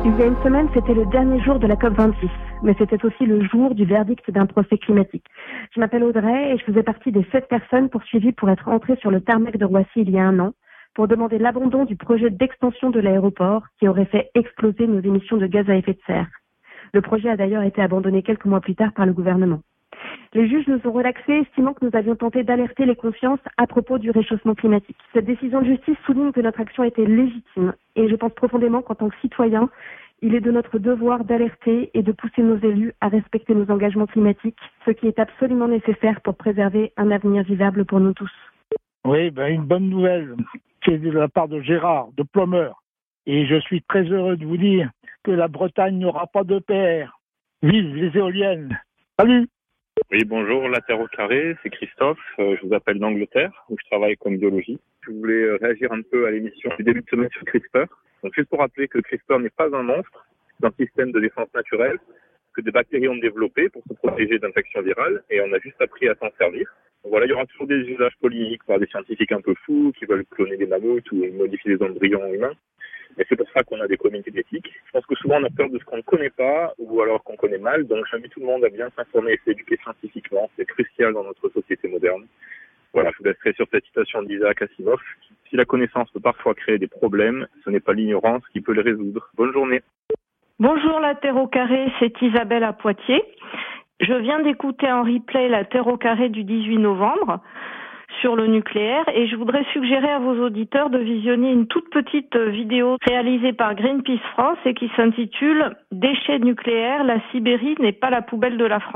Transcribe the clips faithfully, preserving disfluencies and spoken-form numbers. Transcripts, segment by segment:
Il y a une semaine, c'était le dernier jour de la COP vingt-six, mais c'était aussi le jour du verdict d'un procès climatique. Je m'appelle Audrey et je faisais partie des sept personnes poursuivies pour être entrées sur le tarmac de Roissy il y a un an, pour demander l'abandon du projet d'extension de l'aéroport qui aurait fait exploser nos émissions de gaz à effet de serre. Le projet a d'ailleurs été abandonné quelques mois plus tard par le gouvernement. Les juges nous ont relaxés, estimant que nous avions tenté d'alerter les consciences à propos du réchauffement climatique. Cette décision de justice souligne que notre action était légitime et je pense profondément qu'en tant que citoyens, il est de notre devoir d'alerter et de pousser nos élus à respecter nos engagements climatiques, ce qui est absolument nécessaire pour préserver un avenir vivable pour nous tous. Oui, ben une bonne nouvelle, c'est de la part de Gérard, de Plumeur. Et je suis très heureux de vous dire que la Bretagne n'aura pas d'E P R. Vive les éoliennes. Salut! Oui, bonjour, la Terre au carré, c'est Christophe, euh, je vous appelle d'Angleterre, où je travaille comme biologie. Je voulais euh, réagir un peu à l'émission du début de semaine sur CRISPR. Donc juste pour rappeler que CRISPR n'est pas un monstre, c'est un système de défense naturelle que des bactéries ont développé pour se protéger d'infections virales, et on a juste appris à s'en servir. Donc voilà, il y aura toujours des usages polémiques par des scientifiques un peu fous qui veulent cloner des mammouths ou modifier des embryons humains. Et c'est pour ça qu'on a des comités d'éthique. Je pense que souvent on a peur de ce qu'on ne connaît pas ou alors qu'on connaît mal. Donc j'invite tout le monde à bien s'informer et s'éduquer scientifiquement. C'est crucial dans notre société moderne. Voilà, je vous laisserai sur cette citation d'Isaac Asimov. Si la connaissance peut parfois créer des problèmes, ce n'est pas l'ignorance qui peut les résoudre. Bonne journée. Bonjour la Terre au carré, c'est Isabelle à Poitiers. Je viens d'écouter en replay la Terre au carré du dix-huit novembre. Sur le nucléaire et je voudrais suggérer à vos auditeurs de visionner une toute petite vidéo réalisée par Greenpeace France et qui s'intitule « Déchets nucléaires, la Sibérie n'est pas la poubelle de la France ».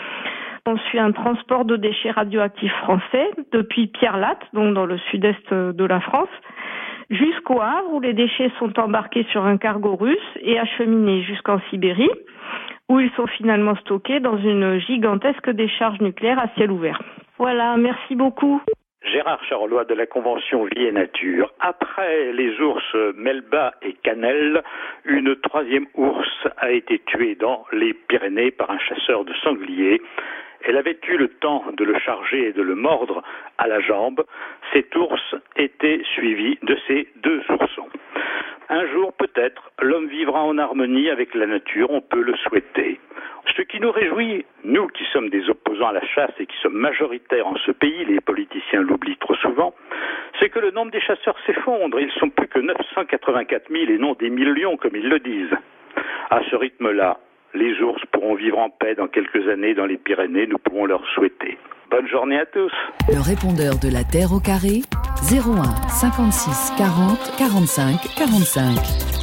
On suit un transport de déchets radioactifs français depuis Pierre-Latte, donc dans le sud-est de la France, jusqu'au Havre où les déchets sont embarqués sur un cargo russe et acheminés jusqu'en Sibérie, où ils sont finalement stockés dans une gigantesque décharge nucléaire à ciel ouvert. Voilà, merci beaucoup. Gérard Charlois de la Convention Vie et Nature. Après les ours Melba et Cannelle, une troisième ours a été tuée dans les Pyrénées par un chasseur de sangliers. Elle avait eu le temps de le charger et de le mordre à la jambe. Cet ours était suivi de ses deux oursons. Un jour, peut-être, l'homme vivra en harmonie avec la nature, on peut le souhaiter. Ce qui nous réjouit, nous qui sommes des opposants à la chasse et qui sommes majoritaires en ce pays, les politiciens l'oublient trop souvent, c'est que le nombre des chasseurs s'effondre. Ils sont plus que neuf cent quatre-vingt-quatre mille et non des millions comme ils le disent. À ce rythme-là, les ours pourront vivre en paix dans quelques années dans les Pyrénées, nous pouvons leur souhaiter. Bonne journée à tous. Le répondeur de la Terre au carré, zéro un cinquante-six quarante quarante-cinq quarante-cinq.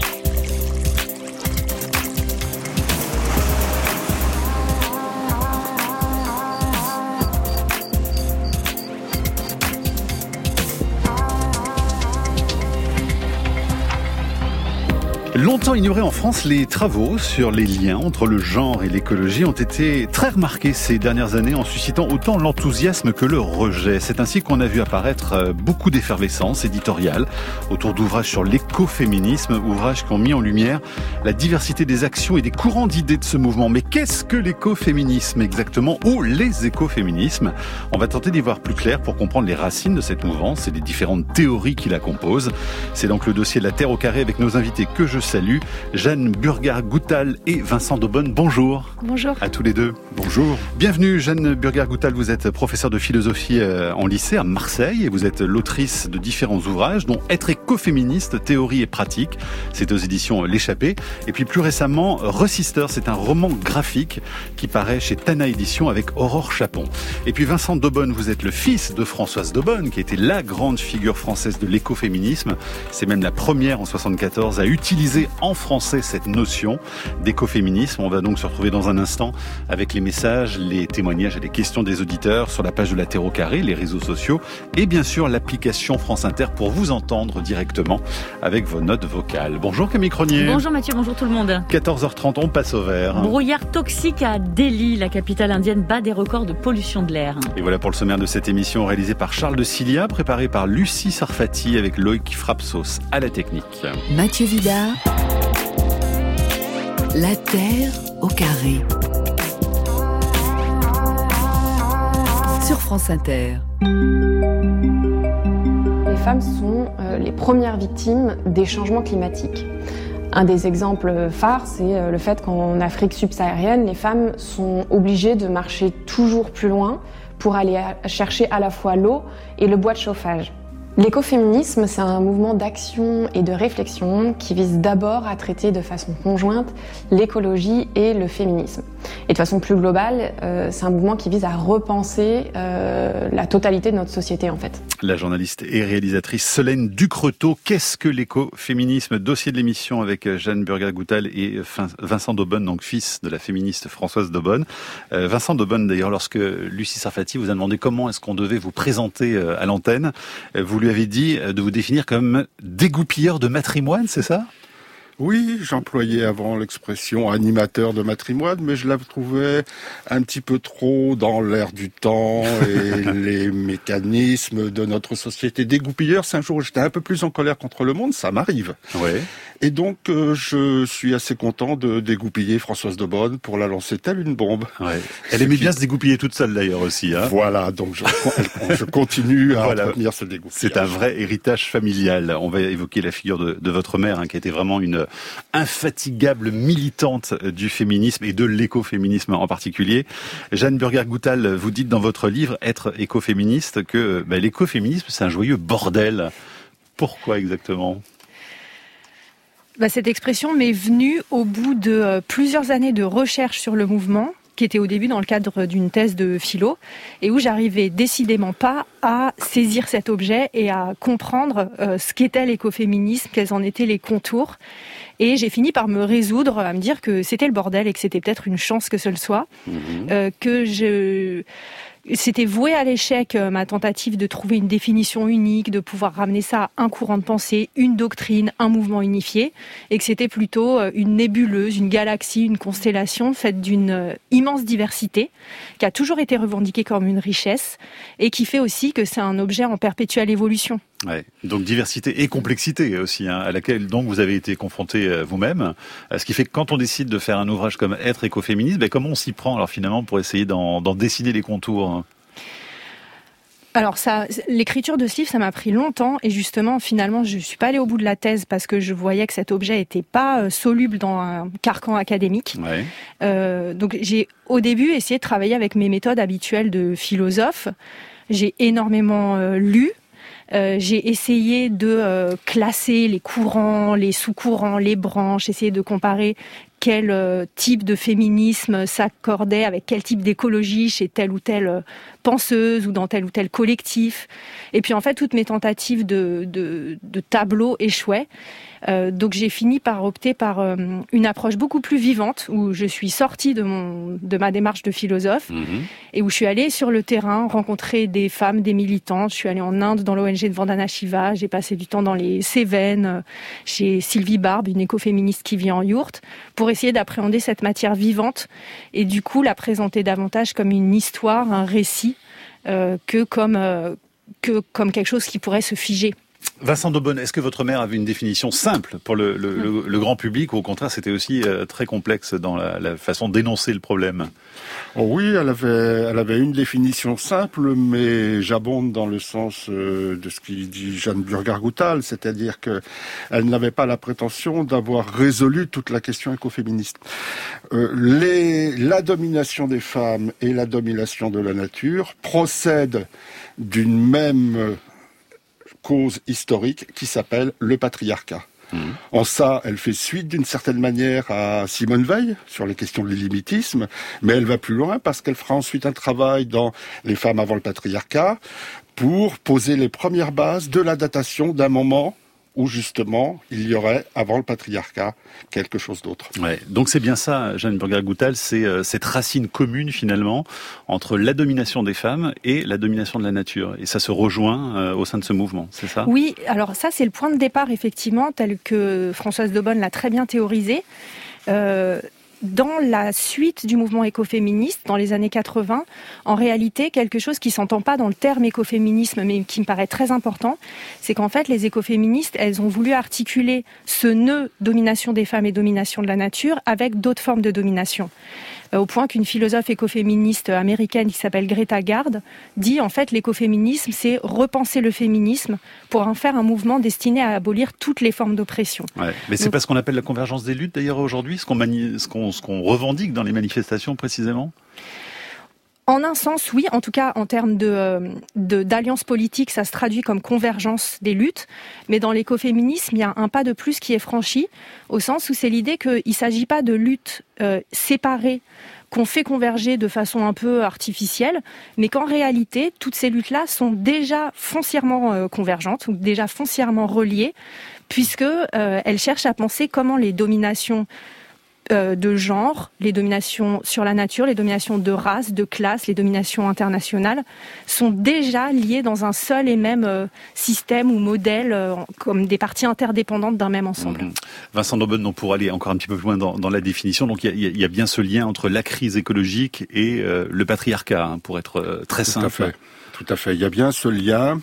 Longtemps ignorés en France, les travaux sur les liens entre le genre et l'écologie ont été très remarqués ces dernières années en suscitant autant l'enthousiasme que le rejet. C'est ainsi qu'on a vu apparaître beaucoup d'effervescence éditoriale autour d'ouvrages sur l'écoféminisme, ouvrages qui ont mis en lumière la diversité des actions et des courants d'idées de ce mouvement. Mais qu'est-ce que l'écoféminisme exactement, ou les écoféminismes? On va tenter d'y voir plus clair pour comprendre les racines de cette mouvance et les différentes théories qui la composent. C'est donc le dossier de la Terre au carré avec nos invités que je salue, Jeanne Burgard-Goutal et Vincent Daubonne. Bonjour. Bonjour. À tous les deux. Bonjour. Bienvenue, Jeanne Burgard-Goutal. Vous êtes professeure de philosophie en lycée à Marseille et vous êtes l'autrice de différents ouvrages, dont Être écoféministe, théorie et pratique. C'est aux éditions L'Échappée. Et puis plus récemment, Resister, c'est un roman graphique qui paraît chez Tana Éditions avec Aurore Chapon. Et puis Vincent Daubonne, vous êtes le fils de Françoise Daubonne, qui était la grande figure française de l'écoféminisme. C'est même la première en soixante-quatorze à utiliser en français cette notion d'écoféminisme. On va donc se retrouver dans un instant avec les messages, les témoignages et les questions des auditeurs sur la page de la Terre au carré, les réseaux sociaux et bien sûr l'application France Inter pour vous entendre directement avec vos notes vocales. Bonjour Camille Cronier. Bonjour Mathieu, bonjour tout le monde. quatorze heures trente, on passe au vert. Brouillard toxique à Delhi, la capitale indienne bat des records de pollution de l'air. Et voilà pour le sommaire de cette émission réalisée par Charles de Cilia, préparée par Lucie Sarfati avec Loïc Frapsos à la technique. Mathieu Vidard. La Terre au carré. Sur France Inter. Les femmes sont euh, les premières victimes des changements climatiques. Un des exemples phares, c'est le fait qu'en Afrique subsaharienne, les femmes sont obligées de marcher toujours plus loin pour aller chercher à la fois l'eau et le bois de chauffage. L'écoféminisme, c'est un mouvement d'action et de réflexion qui vise d'abord à traiter de façon conjointe l'écologie et le féminisme. Et de façon plus globale, euh, c'est un mouvement qui vise à repenser euh, la totalité de notre société, en fait. La journaliste et réalisatrice Solène Ducretot. Qu'est-ce que l'écoféminisme ? Dossier de l'émission avec Jeanne Burger-Goutal et Vincent Daubonne, donc fils de la féministe Françoise Daubonne. Euh, Vincent Daubonne, d'ailleurs, lorsque Lucie Sarfati vous a demandé comment est-ce qu'on devait vous présenter à l'antenne, vous lui avez dit de vous définir comme dégoupilleur de matrimoine, c'est ça ? Oui, j'employais avant l'expression animateur de matrimoine, mais je la trouvais un petit peu trop dans l'air du temps et les mécanismes de notre société. Dégoupilleur, c'est un jour où j'étais un peu plus en colère contre le monde, ça m'arrive. Ouais. Et donc, euh, je suis assez content de dégoupiller Françoise Daubonne pour la lancer telle une bombe. Ouais. Elle aimait bien se dégoupiller toute seule d'ailleurs aussi. Hein. Voilà, donc je, je continue à voilà. entretenir ce dégoupillage. C'est un vrai héritage familial. On va évoquer la figure de, de votre mère, hein, qui a été vraiment une infatigable militante du féminisme et de l'écoféminisme en particulier. Jeanne Burger-Goutal, vous dites dans votre livre « Être écoféministe » que bah, l'écoféminisme, c'est un joyeux bordel. Pourquoi exactement ? Bah, cette expression m'est venue au bout de euh, plusieurs années de recherche sur le mouvement, qui était au début dans le cadre d'une thèse de philo, et où j'arrivais décidément pas à saisir cet objet et à comprendre euh, ce qu'était l'écoféminisme, quels en étaient les contours. Et j'ai fini par me résoudre à me dire que c'était le bordel et que c'était peut-être une chance que ce le soit, mmh. euh, que je... C'était voué à l'échec, ma tentative de trouver une définition unique, de pouvoir ramener ça à un courant de pensée, une doctrine, un mouvement unifié, et que c'était plutôt une nébuleuse, une galaxie, une constellation faite d'une immense diversité, qui a toujours été revendiquée comme une richesse, et qui fait aussi que c'est un objet en perpétuelle évolution. Ouais, donc diversité et complexité aussi, hein, à laquelle donc vous avez été confronté euh, vous-même. Euh, ce qui fait que quand on décide de faire un ouvrage comme Être écoféministe, ben comment on s'y prend alors finalement pour essayer d'en, d'en dessiner les contours, hein? Alors ça, l'écriture de ce livre, ça m'a pris longtemps et justement, finalement, je suis pas allée au bout de la thèse parce que je voyais que cet objet était pas soluble dans un carcan académique. Ouais. Euh, donc j'ai au début essayé de travailler avec mes méthodes habituelles de philosophe. J'ai énormément euh, lu. Euh, j'ai essayé de euh, classer les courants, les sous-courants, les branches, essayer de comparer quel euh, type de féminisme s'accordait avec quel type d'écologie chez telle ou telle euh, penseuse ou dans tel ou tel collectif. Et puis en fait, toutes mes tentatives de, de, de tableau échouaient. Euh, donc j'ai fini par opter par euh, une approche beaucoup plus vivante, où je suis sortie de, mon, de ma démarche de philosophe, mmh. et où je suis allée sur le terrain rencontrer des femmes, des militantes. Je suis allée en Inde dans l'O N G de Vandana Shiva, j'ai passé du temps dans les Cévennes, chez Sylvie Barbe, une écoféministe qui vit en yourte, pour essayer d'appréhender cette matière vivante et du coup la présenter davantage comme une histoire, un récit, euh, que, comme, euh, que comme quelque chose qui pourrait se figer. Vincent Daubonne, est-ce que votre mère avait une définition simple pour le, le, le, le grand public ou au contraire c'était aussi euh, très complexe dans la, la façon d'énoncer le problème ? Oh oui, elle avait, elle avait une définition simple, mais j'abonde dans le sens euh, de ce qu'il dit Jeanne Burger-Goutal, c'est-à-dire que elle n'avait pas la prétention d'avoir résolu toute la question écoféministe. Euh, les, la domination des femmes et la domination de la nature procèdent d'une même cause historique qui s'appelle le patriarcat. Mmh. En ça, elle fait suite d'une certaine manière à Simone Veil sur les questions de l'illimitisme, mais elle va plus loin parce qu'elle fera ensuite un travail dans les femmes avant le patriarcat pour poser les premières bases de la datation d'un moment où justement il y aurait avant le patriarcat quelque chose d'autre. Ouais, donc c'est bien ça, Jeanne Burger-Goutal, c'est euh, cette racine commune finalement entre la domination des femmes et la domination de la nature. Et ça se rejoint euh, au sein de ce mouvement, c'est ça ? Oui, alors ça c'est le point de départ effectivement, tel que Françoise Daubonne l'a très bien théorisé. Euh, Dans la suite du mouvement écoféministe, dans les années quatre-vingts, en réalité, quelque chose qui s'entend pas dans le terme écoféminisme, mais qui me paraît très important, c'est qu'en fait, les écoféministes, elles ont voulu articuler ce nœud domination des femmes et domination de la nature avec d'autres formes de domination. euh, au point qu'une philosophe écoféministe américaine qui s'appelle Greta Gard dit en fait l'écoféminisme, c'est repenser le féminisme pour en faire un mouvement destiné à abolir toutes les formes d'oppression. Ouais, mais c'est Donc, pas ce qu'on appelle la convergence des luttes d'ailleurs aujourd'hui, ce qu'on, mani- ce qu'on, ce qu'on revendique dans les manifestations précisément ? En un sens, oui. En tout cas, en termes de, de, d'alliance politique, ça se traduit comme convergence des luttes. Mais dans l'écoféminisme, il y a un pas de plus qui est franchi, au sens où c'est l'idée qu'il ne s'agit pas de luttes euh, séparées qu'on fait converger de façon un peu artificielle, mais qu'en réalité, toutes ces luttes-là sont déjà foncièrement euh, convergentes, ou déjà foncièrement reliées, puisque euh, elles cherchent à penser comment les dominations de genre, les dominations sur la nature, les dominations de race, de classe, les dominations internationales sont déjà liées dans un seul et même euh, système ou modèle, euh, comme des parties interdépendantes d'un même ensemble. Mmh. Vincent Daubonne, donc pour aller encore un petit peu plus loin dans, dans la définition, donc il y, y a bien ce lien entre la crise écologique et euh, le patriarcat, hein, pour être euh, très simple. Tout à fait. Tout à fait. Il y a bien ce lien.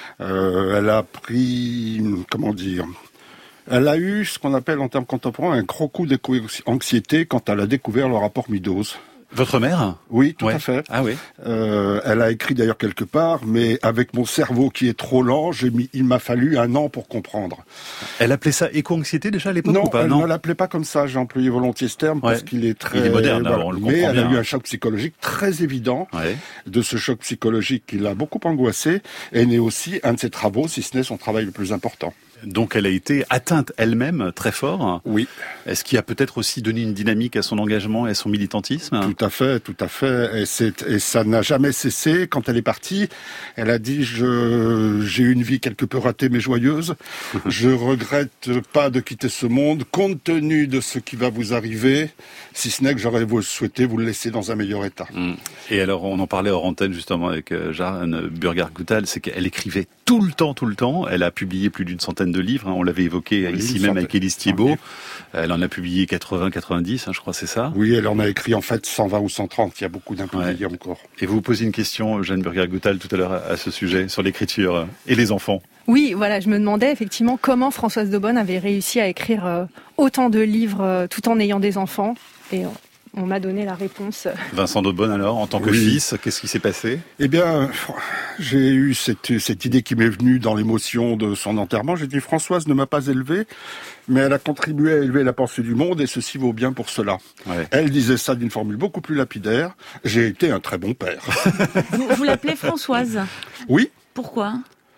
Euh, elle a pris, comment dire, elle a eu ce qu'on appelle en termes contemporains un gros coup d'éco-anxiété quand elle a découvert le rapport Meadows. Votre mère ? Oui, tout ouais. à fait. Ah oui. Euh, elle a écrit d'ailleurs quelque part, mais avec mon cerveau qui est trop lent, j'ai mis, il m'a fallu un an pour comprendre. Elle appelait ça éco-anxiété déjà à l'époque non, ou pas ? elle Non, ne l'appelait pas comme ça. J'ai employé volontiers ce terme ouais. parce qu'il est très... Il est moderne, voilà. alors on le Mais comprend elle bien. a eu un choc psychologique très évident. Ouais. De ce choc psychologique qui l'a beaucoup angoissé, est né aussi un de ses travaux, si ce n'est son travail le plus important. Donc elle a été atteinte elle-même très fort. Oui. Est-ce qui a peut-être aussi donné une dynamique à son engagement et à son militantisme ? Tout à fait, tout à fait. Et, c'est, et ça n'a jamais cessé. Quand elle est partie, elle a dit je, j'ai eu une vie quelque peu ratée mais joyeuse. Je regrette pas de quitter ce monde compte tenu de ce qui va vous arriver, si ce n'est que j'aurais souhaité vous le laisser dans un meilleur état. Et alors on en parlait hors antenne justement avec Jeanne Burger-Goutal, c'est qu'elle écrivait tout le temps, tout le temps. Elle a publié plus d'une centaine de livres, hein, on l'avait évoqué oui, ici même avec Élise Thiebaud. Elle en a publié quatre-vingts quatre-vingt-dix, hein, je crois, c'est ça ? Oui, elle en a écrit en fait cent vingt ou cent trente, il y a beaucoup d'impubliés ouais. encore. Et vous vous posiez une question, Jeanne Burger-Goutal, tout à l'heure à ce sujet, sur l'écriture et les enfants. Oui, voilà, je me demandais effectivement comment Françoise Daubonne avait réussi à écrire euh, autant de livres euh, tout en ayant des enfants. Et euh, on m'a donné la réponse. Vincent Daubonne alors, en tant que oui. fils, qu'est-ce qui s'est passé ? Eh bien, j'ai eu cette, cette idée qui m'est venue dans l'émotion de son enterrement. J'ai dit, Françoise ne m'a pas élevé, mais elle a contribué à élever la pensée du monde et ceci vaut bien pour cela. Ouais. Elle disait ça d'une formule beaucoup plus lapidaire. J'ai été un très bon père. Vous, vous l'appelez Françoise ? Oui. Pourquoi ?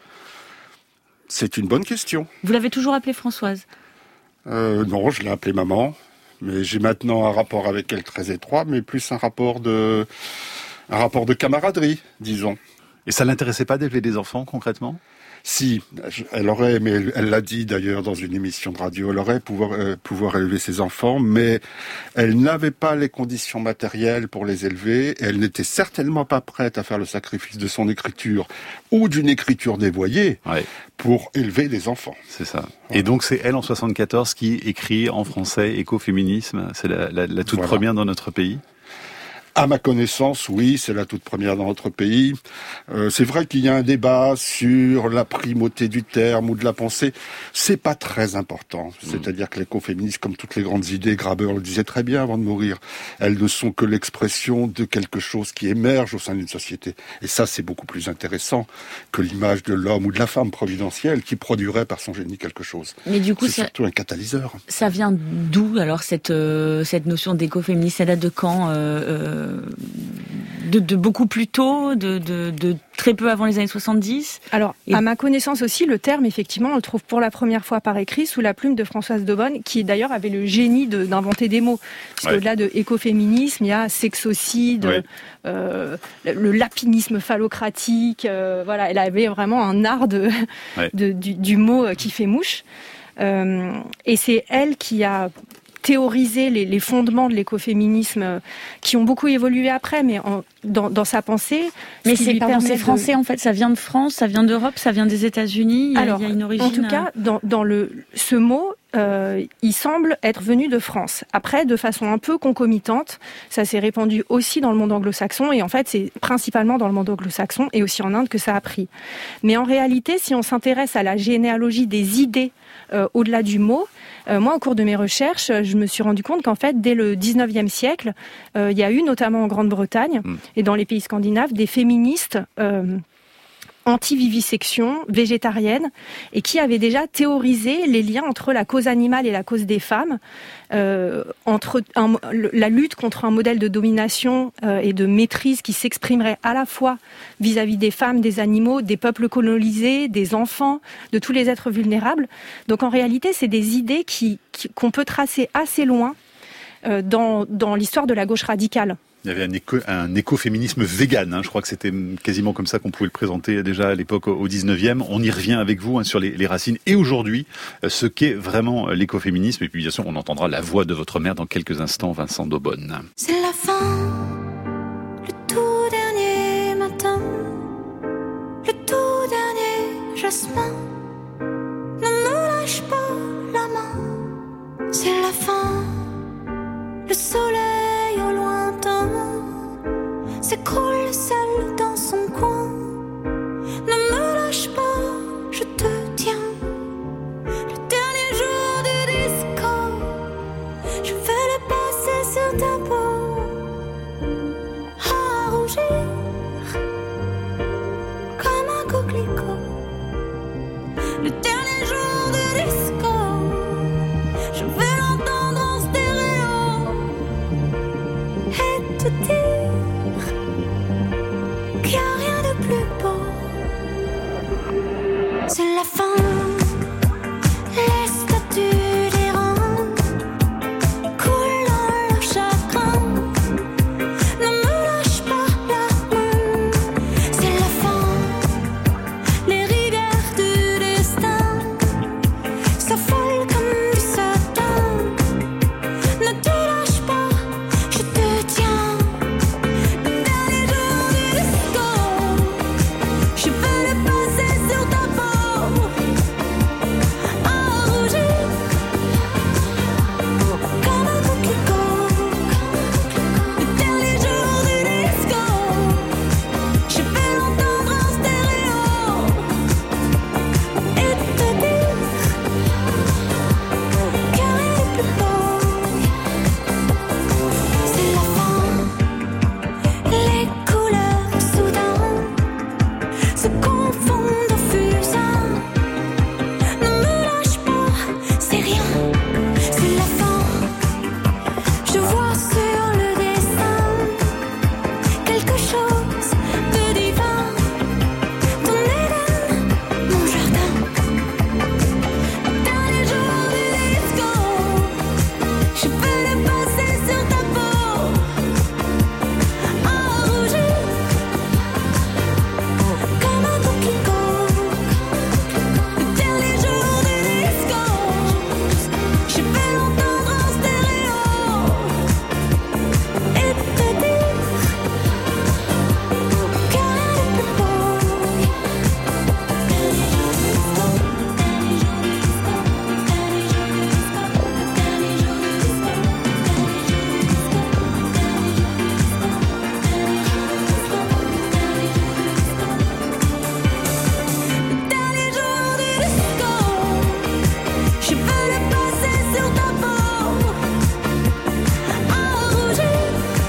C'est une bonne question. Vous l'avez toujours appelée Françoise ? euh, Non, je l'ai appelée maman. Mais j'ai maintenant un rapport avec elle très étroit, mais plus un rapport de, un rapport de camaraderie, disons. Et ça l'intéressait pas d'élever des enfants, concrètement ? Si, elle aurait, mais elle l'a dit d'ailleurs dans une émission de radio, elle aurait pouvoir, euh, pouvoir élever ses enfants, mais elle n'avait pas les conditions matérielles pour les élever, et elle n'était certainement pas prête à faire le sacrifice de son écriture ou d'une écriture dévoyée ouais. pour élever des enfants. C'est ça. Voilà. Et donc c'est elle en soixante-quatorze qui écrit en français écoféminisme, c'est la, la, la toute voilà. première dans notre pays. À ma connaissance, oui, c'est la toute première dans notre pays. Euh, c'est vrai qu'il y a un débat sur la primauté du terme ou de la pensée. C'est pas très important. Mmh. C'est-à-dire que l'écoféminisme, comme toutes les grandes idées, Graeber le disait très bien avant de mourir, elles ne sont que l'expression de quelque chose qui émerge au sein d'une société. Et ça, c'est beaucoup plus intéressant que l'image de l'homme ou de la femme providentielle qui produirait par son génie quelque chose. Mais du coup, c'est ça, surtout un catalyseur. Ça vient d'où alors cette euh, cette notion d'écoféminisme ? Ça date de quand euh, euh... De, de beaucoup plus tôt, de, de, de très peu avant les années soixante-dix. Alors, et... à ma connaissance aussi, le terme, effectivement, on le trouve pour la première fois par écrit sous la plume de Françoise Daubonne, qui d'ailleurs avait le génie de, d'inventer des mots. Parce ouais. qu'au-delà de écoféminisme, il y a sexocide, ouais. euh, le lapinisme phallocratique. Euh, voilà, elle avait vraiment un art de, ouais. de, du, du mot qui fait mouche. Euh, et c'est elle qui a théoriser les, les fondements de l'écoféminisme euh, qui ont beaucoup évolué après, mais en, dans, dans sa pensée. Mais c'est, pardon, c'est français de... en fait, ça vient de France, ça vient d'Europe, ça vient des États-Unis. Il y a, Alors, il y a une origine. En tout cas, dans, dans le ce mot, euh, il semble être venu de France. Après, de façon un peu concomitante, ça s'est répandu aussi dans le monde anglo-saxon, et en fait, c'est principalement dans le monde anglo-saxon et aussi en Inde que ça a pris. Mais en réalité, si on s'intéresse à la généalogie des idées euh, au-delà du mot, euh, moi, au cours de mes recherches, je me suis rendu compte qu'en fait, dès le dix-neuvième siècle, euh, il y a eu, notamment en Grande-Bretagne mmh. et dans les pays scandinaves, des féministes euh, anti-vivisection, végétarienne, et qui avait déjà théorisé les liens entre la cause animale et la cause des femmes, euh, entre un, la lutte contre un modèle de domination euh, et de maîtrise qui s'exprimerait à la fois vis-à-vis des femmes, des animaux, des peuples colonisés, des enfants, de tous les êtres vulnérables. Donc en réalité, c'est des idées qui, qui, qu'on peut tracer assez loin euh, dans, dans l'histoire de la gauche radicale. Il y avait un, éco, un écoféminisme vegan, hein. Je crois que c'était quasiment comme ça qu'on pouvait le présenter déjà à l'époque au dix-neuvième. On y revient avec vous hein, sur les, les racines et aujourd'hui ce qu'est vraiment l'écoféminisme. Et puis bien sûr, on entendra la voix de votre mère dans quelques instants, Vincent Daubonne. C'est la fin, le tout dernier matin, le tout dernier jasmin. Ne me lâche pas la main. C'est la fin, le soleil au lointain s'écroule seul dans son coin. Ne me lâche pas, je te tiens. Le dernier jour du disco, je vais le passer sur ta peau, à rougir comme un coquelicot. Le dernier jour du disco, je vais l'entendre en stéréo et te dire qu'il n'y a rien de plus beau. C'est la fin, les statues des reins coulent dans leur chagrin. Ne me lâche pas la main. C'est la fin, les rivières du destin s'affolent comme du satin. Ne te lâche pas, je te tiens. Le dernier jour du disco, je vais le passer sur ta peau, à rougir comme un coquelicot. Le dernier jour du disco, je vais l'entendre en stéréo et te dire qu'il n'y a rien de plus beau. C'est la fin, les couleurs soudain se confondent au fusain. Ne me lâche pas, c'est rien, c'est la fin. Je vois sur le dessin quelque chose de divin. Ton Éden, mon jardin. Le dernier jour du disco, je vais le passer sur ta peau, à rougir comme un coquelicot. Le dernier jour du disco, je vais l'entendre en stéréo et te dire qu'il n'y a rien de plus beau. Le dernier jour du disco, je vais le passer sur ta peau, à rougir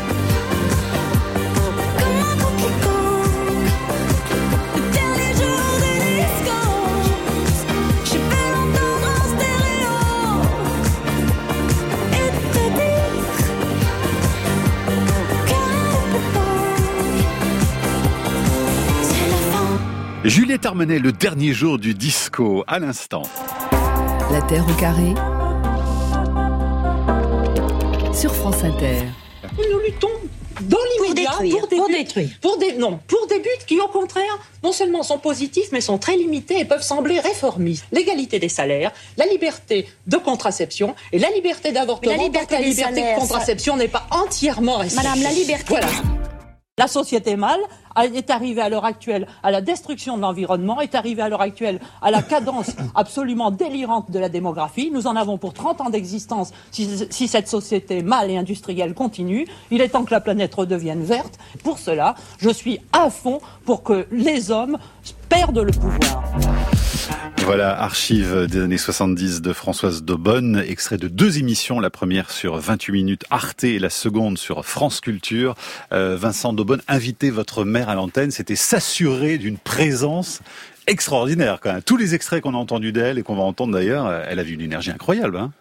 comme un coquelicot. Le dernier jour du disco, je vais l'entendre en stéréo et te dire qu'il n'y a rien de plus beau. C'est la fin. Juliette Armanet, le dernier jour du disco, à l'instant. La Terre au carré sur France Inter. Nous luttons dans l'immédiat pour, détruire, des pour buts, détruire. pour des non, pour des buts qui au contraire non seulement sont positifs mais sont très limités et peuvent sembler réformistes. L'égalité des salaires, la liberté de contraception et la liberté d'avortement. Mais la liberté donc la des liberté salaires, de contraception ça... n'est pas entièrement respectée. Madame, la liberté Voilà. des... La société mâle est arrivée à l'heure actuelle à la destruction de l'environnement, est arrivée à l'heure actuelle à la cadence absolument délirante de la démographie. Nous en avons pour trente ans d'existence si, si cette société mâle et industrielle continue. Il est temps que la planète redevienne verte. Pour cela, je suis à fond pour que les hommes perdent le pouvoir. Voilà, archive des années soixante-dix de Françoise Daubonne, extrait de deux émissions, la première sur vingt-huit minutes Arte et la seconde sur France Culture. Euh, Vincent Daubonne, inviter votre mère à l'antenne, c'était s'assurer d'une présence extraordinaire quand même. Tous les extraits qu'on a entendus d'elle et qu'on va entendre d'ailleurs, elle avait une énergie incroyable. Hein.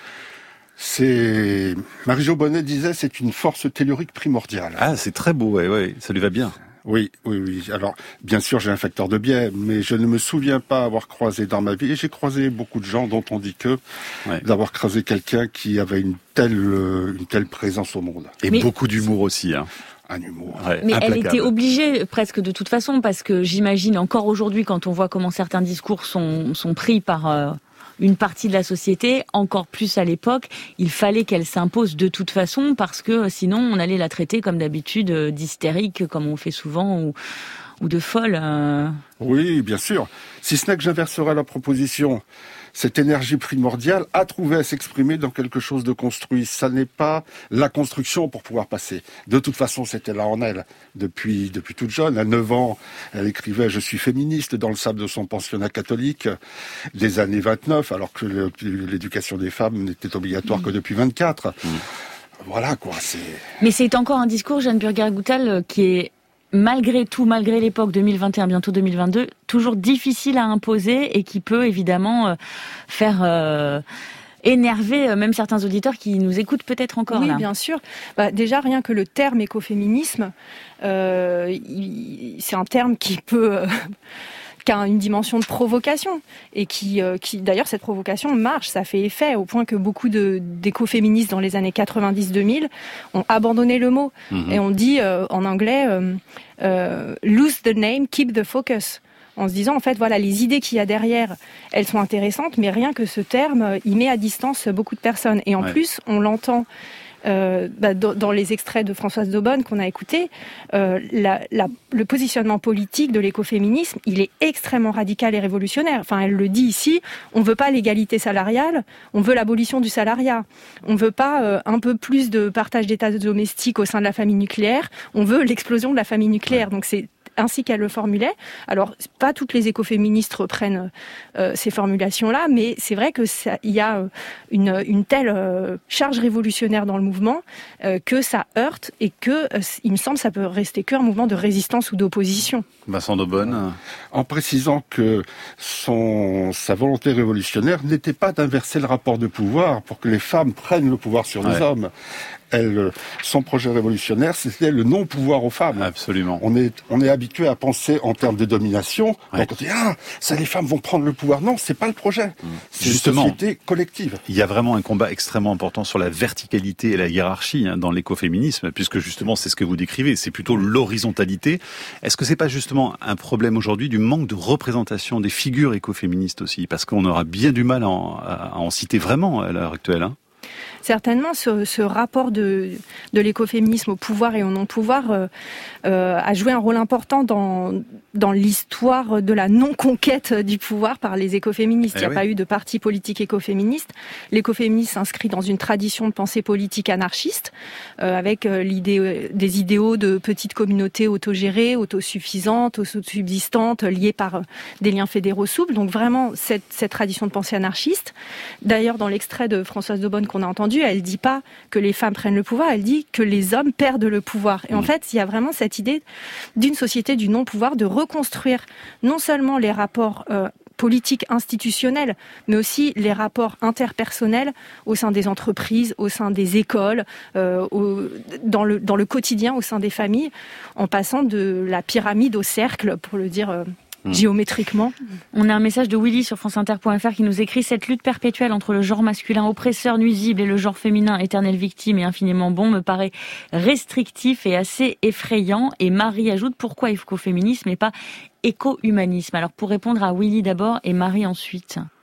C'est Marie-Jo Bonnet disait, c'est une force tellurique primordiale. Ah, c'est très beau, ouais, ouais, ça lui va bien. Oui, oui, oui. Alors, bien sûr, j'ai un facteur de biais, mais je ne me souviens pas avoir croisé dans ma vie, et j'ai croisé beaucoup de gens dont on dit que, ouais. d'avoir croisé quelqu'un qui avait une telle, une telle présence au monde. Et mais beaucoup d'humour aussi, hein. Un humour. Ouais, mais implacable. Elle était obligée presque de toute façon, parce que j'imagine encore aujourd'hui, quand on voit comment certains discours sont, sont pris par... Euh... une partie de la société, encore plus à l'époque, il fallait qu'elle s'impose de toute façon parce que sinon on allait la traiter comme d'habitude d'hystérique, comme on fait souvent, ou, ou de folle. Euh... Oui, bien sûr. Si ce n'est que j'inverserai la proposition. Cette énergie primordiale a trouvé à s'exprimer dans quelque chose de construit. Ça n'est pas la construction pour pouvoir passer. De toute façon, c'était là en elle. Depuis, depuis toute jeune, à neuf ans, elle écrivait « Je suis féministe » dans le sable de son pensionnat catholique des années vingt-neuf, alors que le, l'éducation des femmes n'était obligatoire mmh. que depuis vingt-quatre. Mmh. Voilà quoi, c'est... Mais c'est encore un discours, Jeanne Burger-Goutal, qui est malgré tout, malgré l'époque deux mille vingt et un, bientôt deux mille vingt-deux, toujours difficile à imposer et qui peut évidemment euh, faire euh, énerver euh, même certains auditeurs qui nous écoutent peut-être encore. Oui, là. Bien sûr. Bah, déjà, rien que le terme écoféminisme, euh, il, c'est un terme qui peut... Euh, qui a une dimension de provocation et qui, euh, qui d'ailleurs cette provocation marche, ça fait effet au point que beaucoup de, d'écoféministes dans les années quatre-vingt-dix deux mille ont abandonné le mot mmh. et on dit euh, en anglais euh, euh, lose the name, keep the focus. En se disant, en fait, voilà, les idées qu'il y a derrière, elles sont intéressantes, mais rien que ce terme, il met à distance beaucoup de personnes. Et en ouais. plus, on l'entend Euh, bah, dans, dans les extraits de Françoise Daubonne qu'on a écoutés, euh, la, la, le positionnement politique de l'écoféminisme, il est extrêmement radical et révolutionnaire. Enfin, elle le dit ici, on veut pas l'égalité salariale, on veut l'abolition du salariat. On veut pas euh, un peu plus de partage d'états domestiques au sein de la famille nucléaire, on veut l'explosion de la famille nucléaire. Donc c'est ainsi qu'elle le formulait. Alors, pas toutes les écoféministes reprennent euh, ces formulations-là, mais c'est vrai que ça, il y a une, une telle euh, charge révolutionnaire dans le mouvement euh, que ça heurte et que, euh, il me semble, ça peut rester qu'un mouvement de résistance ou d'opposition. Vincent Daubonne. En précisant que son, sa volonté révolutionnaire n'était pas d'inverser le rapport de pouvoir pour que les femmes prennent le pouvoir sur les ouais. hommes. Elle, son projet révolutionnaire, c'était le non-pouvoir aux femmes. Absolument. On est, on est habitué à penser en termes de domination. Ouais. Donc on dit, ah, ça, les femmes vont prendre le pouvoir. Non, c'est pas le projet. Mmh. C'est Justement, une société collective. Il y a vraiment un combat extrêmement important sur la verticalité et la hiérarchie hein, dans l'écoféminisme, puisque justement, c'est ce que vous décrivez. C'est plutôt l'horizontalité. Est-ce que c'est pas justement un problème aujourd'hui du manque de représentation des figures écoféministes aussi? Parce qu'on aura bien du mal à en, à en citer vraiment à l'heure actuelle, hein. Certainement, ce, ce rapport de, de l'écoféminisme au pouvoir et au non-pouvoir euh, euh, a joué un rôle important dans, dans l'histoire de la non-conquête du pouvoir par les écoféministes. Eh Il n'y a oui. pas eu de parti politique écoféministe. L'écoféminisme s'inscrit dans une tradition de pensée politique anarchiste, euh, avec euh, l'idée, des idéaux de petites communautés autogérées, autosuffisantes, autosubsistantes, liées par euh, des liens fédéraux souples. Donc vraiment, cette, cette tradition de pensée anarchiste. D'ailleurs, dans l'extrait de Françoise Daubonne qu'on a entendu, elle dit pas que les femmes prennent le pouvoir, elle dit que les hommes perdent le pouvoir. Et en fait, il y a vraiment cette idée d'une société du non-pouvoir, de reconstruire non seulement les rapports euh, politiques institutionnels, mais aussi les rapports interpersonnels au sein des entreprises, au sein des écoles, euh, au, dans, le, dans le quotidien, au sein des familles, en passant de la pyramide au cercle, pour le dire... Euh, géométriquement. On a un message de Willy sur franceinter point f r qui nous écrit: cette lutte perpétuelle entre le genre masculin oppresseur nuisible et le genre féminin éternelle victime et infiniment bon me paraît restrictif et assez effrayant. Et Marie ajoute: pourquoi écoféminisme et pas éco-humanisme? Alors pour répondre à Willy d'abord et Marie ensuite.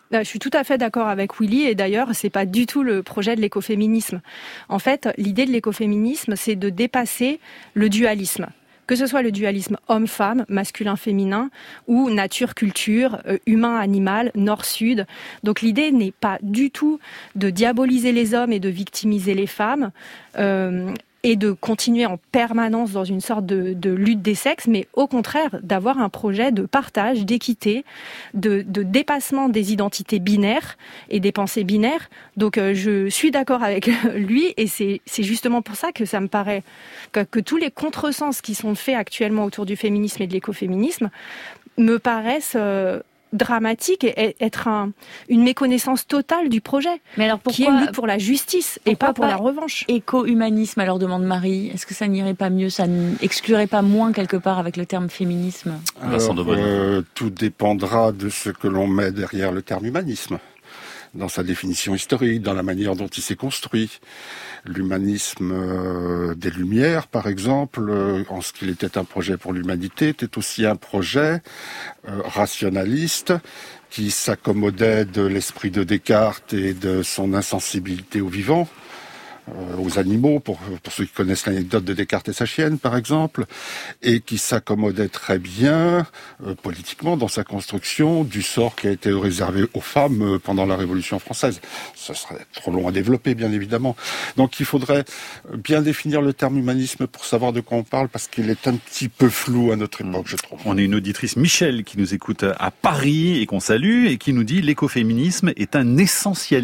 Je suis tout à fait d'accord avec Willy, et d'ailleurs, c'est pas du tout le projet de l'écoféminisme. En fait, l'idée de l'écoféminisme, c'est de dépasser le dualisme. Que ce soit le dualisme homme-femme, masculin-féminin, ou nature-culture, euh, humain-animal, nord-sud. Donc l'idée n'est pas du tout de diaboliser les hommes et de victimiser les femmes, euh, et de continuer en permanence dans une sorte de, de lutte des sexes, mais au contraire d'avoir un projet de partage, d'équité, de, de dépassement des identités binaires et des pensées binaires. Donc euh, je suis d'accord avec lui, et c'est, c'est justement pour ça que ça me paraît que, que tous les contresens qui sont faits actuellement autour du féminisme et de l'écoféminisme me paraissent... Euh, dramatique et être un, une méconnaissance totale du projet, mais alors pourquoi, qui est une lutte pour la justice et pas pour pas la revanche. Éco-humanisme, alors demande Marie, est-ce que ça n'irait pas mieux, ça n'exclurait pas moins quelque part avec le terme féminisme? Alors, euh, tout dépendra de ce que l'on met derrière le terme humanisme, dans sa définition historique, dans la manière dont il s'est construit. L'humanisme euh, des Lumières, par exemple, euh, en ce qu'il était un projet pour l'humanité, était aussi un projet euh, rationaliste qui s'accommodait de l'esprit de Descartes et de son insensibilité aux vivants, euh, aux animaux, pour, pour ceux qui connaissent l'anecdote de Descartes et sa chienne, par exemple, et qui s'accommodait très bien, euh, politiquement, dans sa construction, du sort qui a été réservé aux femmes euh, pendant la Révolution française. Ce serait trop long à développer, bien évidemment. Donc il faudrait bien définir le terme humanisme pour savoir de quoi on parle, parce qu'il est un petit peu flou à notre époque, je trouve. On a une auditrice, Michel, qui nous écoute à Paris et qu'on salue, et qui nous dit « L'écoféminisme est un essentialisme ».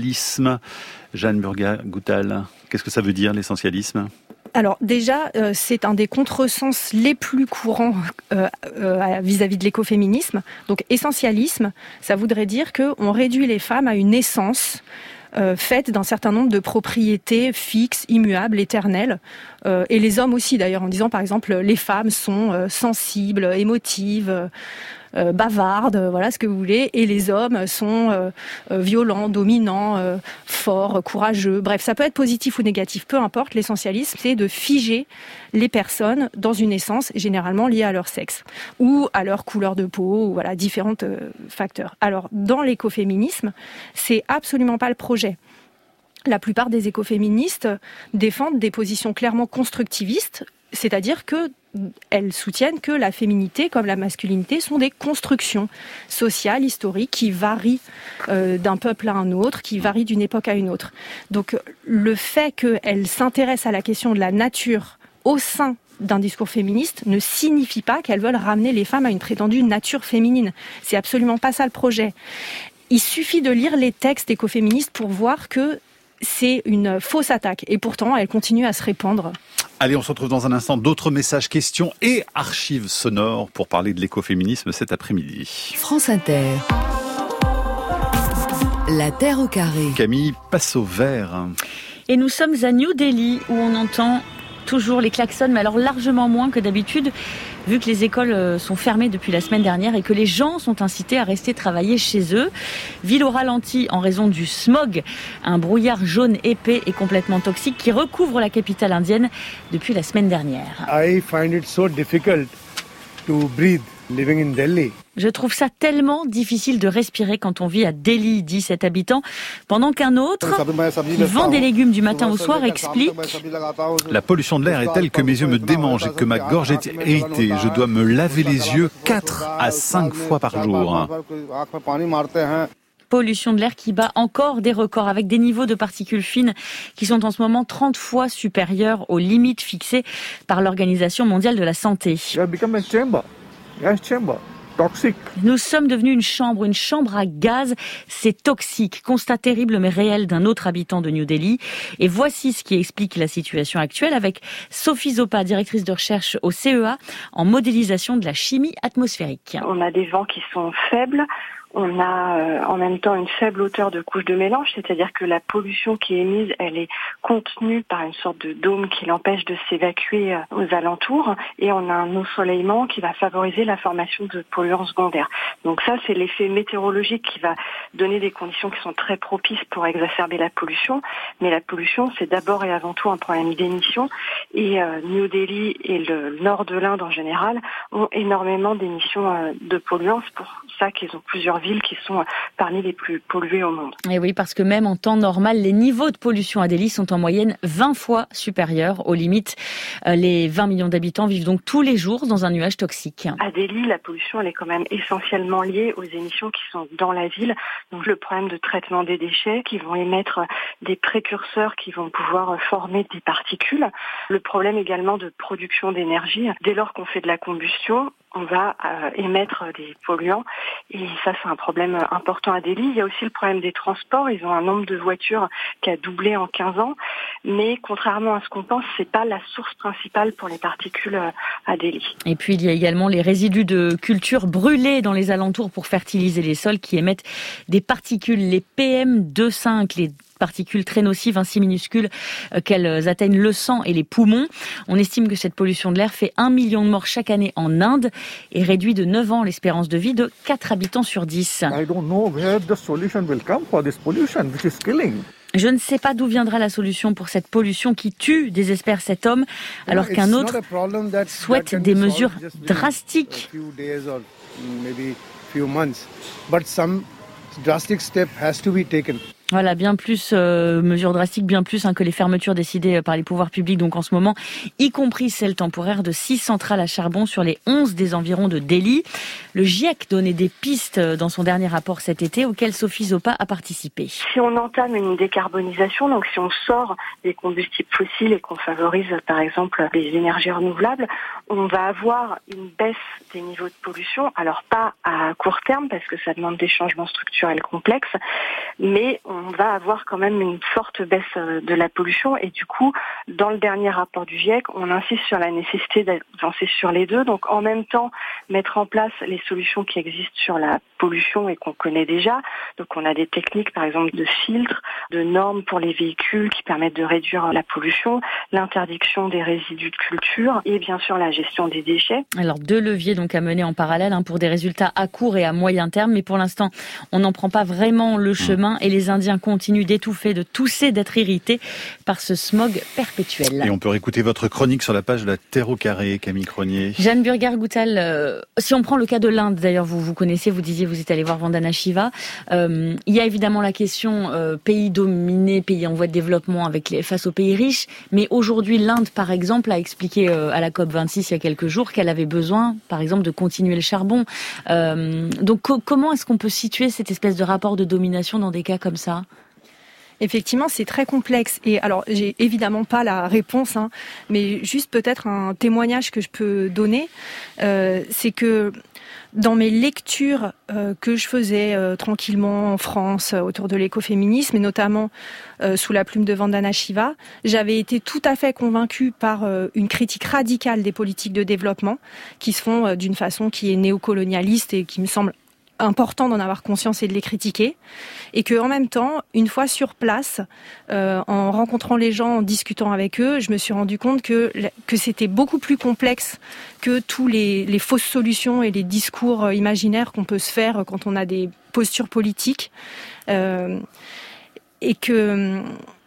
Jeanne Burger-Goutal, qu'est-ce que ça veut dire, l'essentialisme ? Alors déjà, euh, c'est un des contresens les plus courants euh, euh, vis-à-vis de l'écoféminisme. Donc essentialisme, ça voudrait dire qu'on réduit les femmes à une essence euh, faite d'un certain nombre de propriétés fixes, immuables, éternelles. Euh, et les hommes aussi d'ailleurs, en disant par exemple les femmes sont euh, sensibles, émotives, euh, Euh, bavardes, voilà ce que vous voulez, et les hommes sont euh, euh, violents, dominants, euh, forts, courageux. Bref, ça peut être positif ou négatif, peu importe. L'essentialisme, c'est de figer les personnes dans une essence généralement liée à leur sexe ou à leur couleur de peau, ou voilà, différents euh, facteurs. Alors, dans l'écoféminisme, c'est absolument pas le projet. La plupart des écoféministes défendent des positions clairement constructivistes, c'est-à-dire que elles soutiennent que la féminité comme la masculinité sont des constructions sociales, historiques, qui varient euh, d'un peuple à un autre, qui varient d'une époque à une autre. Donc le fait qu'elles s'intéressent à la question de la nature au sein d'un discours féministe ne signifie pas qu'elles veulent ramener les femmes à une prétendue nature féminine. C'est absolument pas ça le projet. Il suffit de lire les textes écoféministes pour voir que c'est une fausse attaque. Et pourtant, elle continue à se répandre. Allez, on se retrouve dans un instant. D'autres messages, questions et archives sonores pour parler de l'écoféminisme cet après-midi. France Inter. La Terre au carré. Camille passe au vert. Et nous sommes à New Delhi, où on entend toujours les klaxons, mais alors largement moins que d'habitude, vu que les écoles sont fermées depuis la semaine dernière et que les gens sont incités à rester travailler chez eux. Ville au ralenti en raison du smog, un brouillard jaune épais et complètement toxique qui recouvre la capitale indienne depuis la semaine dernière. I find it so difficult to breathe living in Delhi. Je trouve ça tellement difficile de respirer quand on vit à Delhi, dit cet habitant, pendant qu'un autre, qui vend des légumes du matin au soir, explique « La pollution de l'air est telle que mes yeux me démangent et que ma gorge est irritée. Je dois me laver les yeux quatre à cinq fois par jour. » Pollution de l'air qui bat encore des records avec des niveaux de particules fines qui sont en ce moment trente fois supérieurs aux limites fixées par l'Organisation mondiale de la santé. Nous sommes devenus une chambre, une chambre à gaz. C'est toxique. Constat terrible mais réel d'un autre habitant de New Delhi. Et voici ce qui explique la situation actuelle avec Sophie Zopa, directrice de recherche au C E A en modélisation de la chimie atmosphérique. On a des vents qui sont faibles. On a euh, en même temps une faible hauteur de couche de mélange, c'est-à-dire que la pollution qui est émise, elle est contenue par une sorte de dôme qui l'empêche de s'évacuer euh, aux alentours, et on a un ensoleillement qui va favoriser la formation de polluants secondaires. Donc ça, c'est l'effet météorologique qui va donner des conditions qui sont très propices pour exacerber la pollution, mais la pollution, c'est d'abord et avant tout un problème d'émissions, et euh, New Delhi et le nord de l'Inde en général ont énormément d'émissions euh, de polluants, c'est pour ça qu'ils ont plusieurs villes qui sont parmi les plus polluées au monde. Et oui, parce que même en temps normal, les niveaux de pollution à Delhi sont en moyenne vingt fois supérieurs aux limites. Les vingt millions d'habitants vivent donc tous les jours dans un nuage toxique. À Delhi, la pollution, elle est quand même essentiellement liée aux émissions qui sont dans la ville. Donc le problème de traitement des déchets qui vont émettre des précurseurs qui vont pouvoir former des particules. Le problème également de production d'énergie. Dès lors qu'on fait de la combustion, on va euh, émettre des polluants et ça c'est un problème important à Delhi. Il y a aussi le problème des transports. Ils ont un nombre de voitures qui a doublé en quinze ans, mais contrairement à ce qu'on pense, c'est pas la source principale pour les particules à Delhi. Et puis il y a également les résidus de culture brûlés dans les alentours pour fertiliser les sols qui émettent des particules, les P M deux virgule cinq, les particules très nocives, ainsi minuscules qu'elles atteignent le sang et les poumons. On estime que cette pollution de l'air fait un million de morts chaque année en Inde et réduit de neuf ans l'espérance de vie de quatre habitants sur dix. I don't know where the solution will come for this pollution, which is killing. Je ne sais pas d'où viendra la solution pour cette pollution qui tue, désespère cet homme, alors qu'un autre souhaite des mesures drastiques. Voilà, bien plus euh, mesures drastiques, bien plus hein, que les fermetures décidées par les pouvoirs publics, donc en ce moment, y compris celle temporaire de six centrales à charbon sur les onze des environs de Delhi. Le GIEC donnait des pistes dans son dernier rapport cet été, auquel Sophie Zopa a participé. Si on entame une décarbonisation, donc si on sort des combustibles fossiles et qu'on favorise par exemple les énergies renouvelables, on va avoir une baisse des niveaux de pollution. Alors pas à court terme parce que ça demande des changements structurels complexes, mais on on va avoir quand même une forte baisse de la pollution et du coup, dans le dernier rapport du GIEC, on insiste sur la nécessité d'avancer sur les deux. Donc en même temps, mettre en place les solutions qui existent sur la pollution et qu'on connaît déjà. Donc on a des techniques par exemple de filtres, de normes pour les véhicules qui permettent de réduire la pollution, l'interdiction des résidus de culture et bien sûr la gestion des déchets. Alors deux leviers donc à mener en parallèle hein, pour des résultats à court et à moyen terme, mais pour l'instant on n'en prend pas vraiment le chemin et les Indiens continuent d'étouffer, de tousser, d'être irrités par ce smog perpétuel. Et on peut réécouter votre chronique sur la page de la Terre au carré, Camille Cronier. Jeanne Burgard-Goutal, euh, si on prend le cas de l'Inde, d'ailleurs vous vous connaissez, vous disiez vous êtes allé voir Vandana Shiva, euh, il y a évidemment la question euh, pays dominé, pays en voie de développement avec les, face aux pays riches, mais aujourd'hui l'Inde par exemple a expliqué euh, à la COP vingt-six il y a quelques jours qu'elle avait besoin par exemple de continuer le charbon. Euh, donc co- comment est-ce qu'on peut situer cette espèce de rapport de domination dans des cas comme ça ? Effectivement, c'est très complexe. Et alors, j'ai évidemment pas la réponse, hein, mais juste peut-être un témoignage que je peux donner, euh, c'est que dans mes lectures euh, que je faisais euh, tranquillement en France euh, autour de l'écoféminisme, et notamment euh, sous la plume de Vandana Shiva, j'avais été tout à fait convaincue par euh, une critique radicale des politiques de développement qui se font euh, d'une façon qui est néocolonialiste et qui me semble important d'en avoir conscience et de les critiquer, et que en même temps, une fois sur place, euh, en rencontrant les gens, en discutant avec eux, je me suis rendu compte que que c'était beaucoup plus complexe que tous les, les fausses solutions et les discours imaginaires qu'on peut se faire quand on a des postures politiques, euh, et que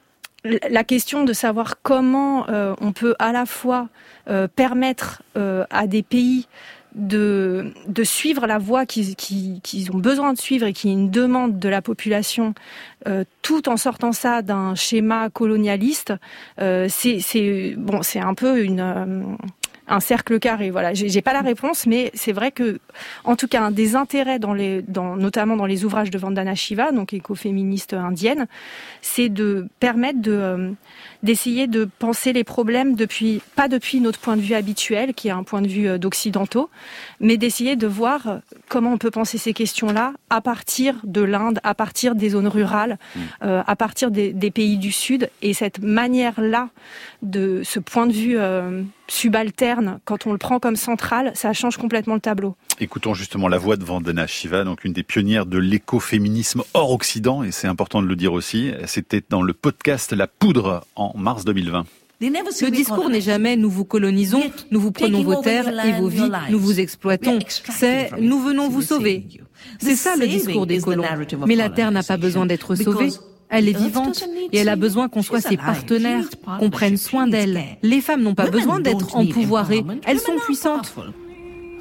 la question de savoir comment euh, on peut à la fois euh, permettre euh, à des pays de, de suivre la voie qu'ils, qu'ils, qu'ils ont besoin de suivre et qui est une demande de la population, euh, tout en sortant ça d'un schéma colonialiste, euh, c'est, c'est, bon, c'est un peu une... Euh, un cercle carré, voilà. J'ai, j'ai pas la réponse, mais c'est vrai que, en tout cas, un des intérêts dans les, dans, notamment dans les ouvrages de Vandana Shiva, donc écoféministe indienne, c'est de permettre de, euh, d'essayer de penser les problèmes depuis, pas depuis notre point de vue habituel, qui est un point de vue d'occidentaux, mais d'essayer de voir comment on peut penser ces questions-là à partir de l'Inde, à partir des zones rurales, mmh. euh, à partir des, des pays du Sud, et cette manière-là, de ce point de vue euh, subalterne, quand on le prend comme central, ça change complètement le tableau. Écoutons justement la voix de Vandana Shiva, donc une des pionnières de l'écoféminisme hors Occident, et c'est important de le dire aussi. C'était dans le podcast La Poudre en mars deux mille vingt. Le discours n'est jamais « nous vous colonisons, nous vous prenons vos terres et vos vies, nous vous exploitons ». C'est « nous venons vous sauver ». C'est ça le discours des colons. Mais la terre n'a pas besoin d'être sauvée. Elle est vivante et elle a besoin qu'on soit ses partenaires, qu'on prenne soin d'elle. Les femmes n'ont pas besoin d'être empouvoirées, elles sont puissantes.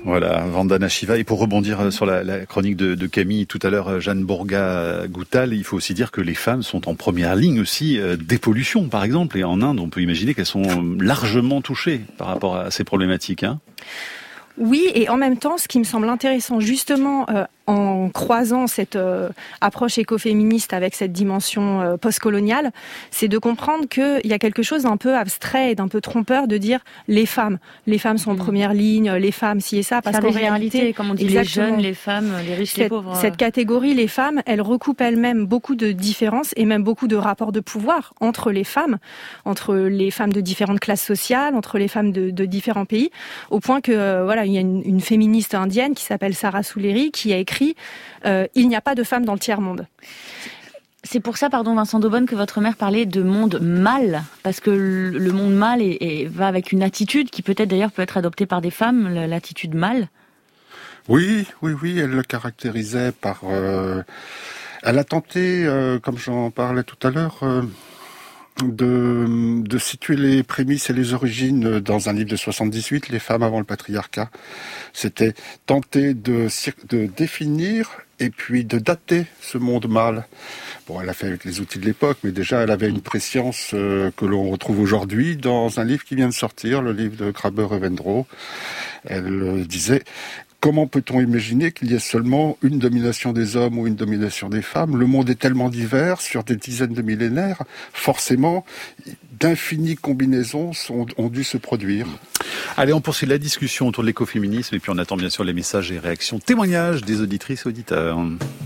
Voilà, Vandana Shiva. Et pour rebondir sur la, la chronique de, de Camille tout à l'heure, Jeanne Bourga-Goutal, il faut aussi dire que les femmes sont en première ligne aussi euh, des pollutions, par exemple. Et en Inde, on peut imaginer qu'elles sont largement touchées par rapport à ces problématiques. Hein. Oui, et en même temps, ce qui me semble intéressant, justement, euh, en croisant cette euh, approche écoféministe avec cette dimension euh, postcoloniale, c'est de comprendre qu'il y a quelque chose d'un peu abstrait et d'un peu trompeur de dire les femmes, les femmes sont en première ligne, les femmes ci et ça, parce qu'en réalité, comme on dit, les jeunes, les femmes, les riches, cette, les pauvres. Cette catégorie, les femmes, elle recoupe elle-même beaucoup de différences et même beaucoup de rapports de pouvoir entre les femmes, entre les femmes de différentes classes sociales, entre les femmes de, de différents pays, au point que euh, voilà, il y a une, une féministe indienne qui s'appelle Sarah Souleri qui a écrit Euh, il n'y a pas de femmes dans le tiers-monde. C'est pour ça, pardon Vincent Daubonne, que votre mère parlait de monde mâle, parce que le monde mâle est, est, va avec une attitude qui peut-être d'ailleurs peut être adoptée par des femmes, l'attitude mâle. Oui, oui, oui, elle le caractérisait par... Euh, elle a tenté, euh, comme j'en parlais tout à l'heure... Euh, De, de situer les prémices et les origines dans un livre de soixante-dix-huit, Les femmes avant le patriarcat. C'était tenter de, de définir et puis de dater ce monde mâle. Bon, elle a fait avec les outils de l'époque, mais déjà elle avait une prescience euh, que l'on retrouve aujourd'hui dans un livre qui vient de sortir, le livre de Graeber-Revendro. Elle euh, disait... Comment peut-on imaginer qu'il y ait seulement une domination des hommes ou une domination des femmes ? Le monde est tellement divers sur des dizaines de millénaires, forcément, d'infinies combinaisons sont, ont dû se produire. Allez, on poursuit la discussion autour de l'écoféminisme et puis on attend bien sûr les messages et réactions, témoignages des auditrices et auditeurs.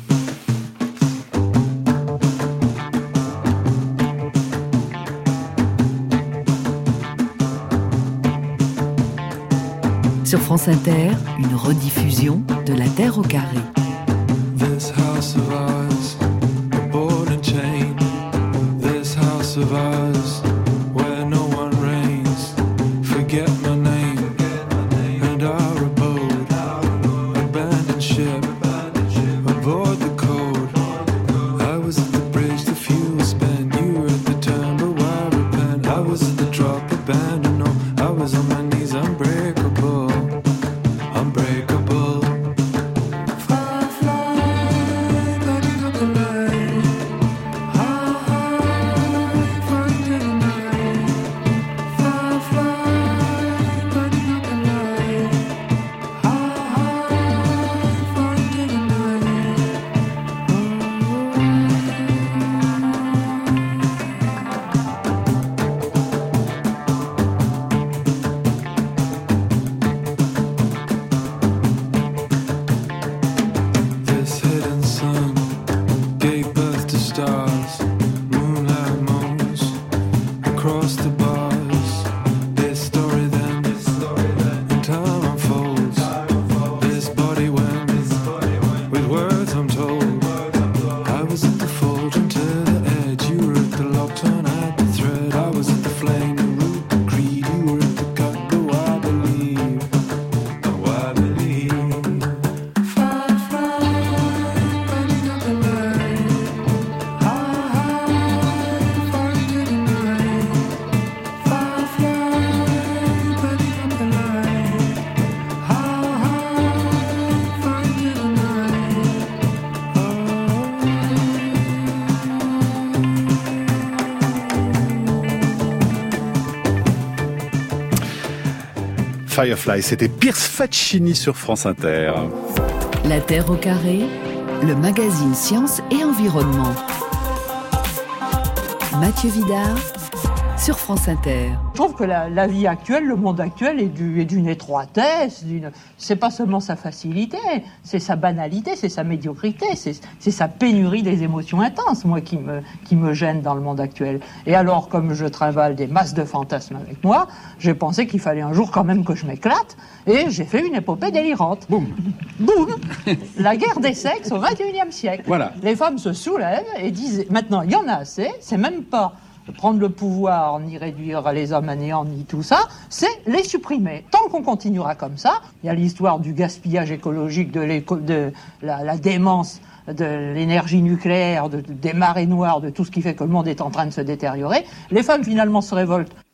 Sur France Inter, une rediffusion de La Terre au carré. This house of ours, a ball and chain. This house of ours, where no one reigns. Forget my name and our abode. Abandoned ship, aboard the code. I was at the bridge, the fuel spent. You were at the turn, but why repent? I was at the drop, abandoned. No, I was on my knees, unbreakable. Unbreakable. Firefly, burning up the night. High, high, finding the night. Firefly, burning up the night. High, high, finding the This hidden sun gave birth to stars, moonlight moans across the bars. This story then, and time unfolds. This body went with words I'm told. I was at the fold and to the edge. You were at the lock, turn at the thread. I was at the flame, the root, the creed. You were at the cut, though I believe, though I believe. Firefly, c'était Pierce Faccini sur France Inter. La Terre au carré, le magazine Science et Environnement. Mathieu Vidard sur France Inter. Je trouve que la, la vie actuelle, le monde actuel est, du, est d'une étroitesse, d'une, c'est pas seulement sa facilité, c'est sa banalité, c'est sa médiocrité, c'est, c'est sa pénurie des émotions intenses, moi, qui me, qui me gêne dans le monde actuel. Et alors, comme je travaille des masses de fantasmes avec moi, j'ai pensé qu'il fallait un jour quand même que je m'éclate, et j'ai fait une épopée délirante. Boum. Boum. La guerre des sexes au vingt et unième siècle. Voilà. Les femmes se soulèvent et disent, maintenant, il y en a assez, c'est même pas prendre le pouvoir, ni réduire les hommes à néant, ni tout ça, c'est les supprimer. Tant qu'on continuera comme ça, il y a l'histoire du gaspillage écologique, de, l'éco- de la, la démence de l'énergie nucléaire, de, des marées noires, de tout ce qui fait que le monde est en train de se détériorer. Les femmes, finalement, se révoltent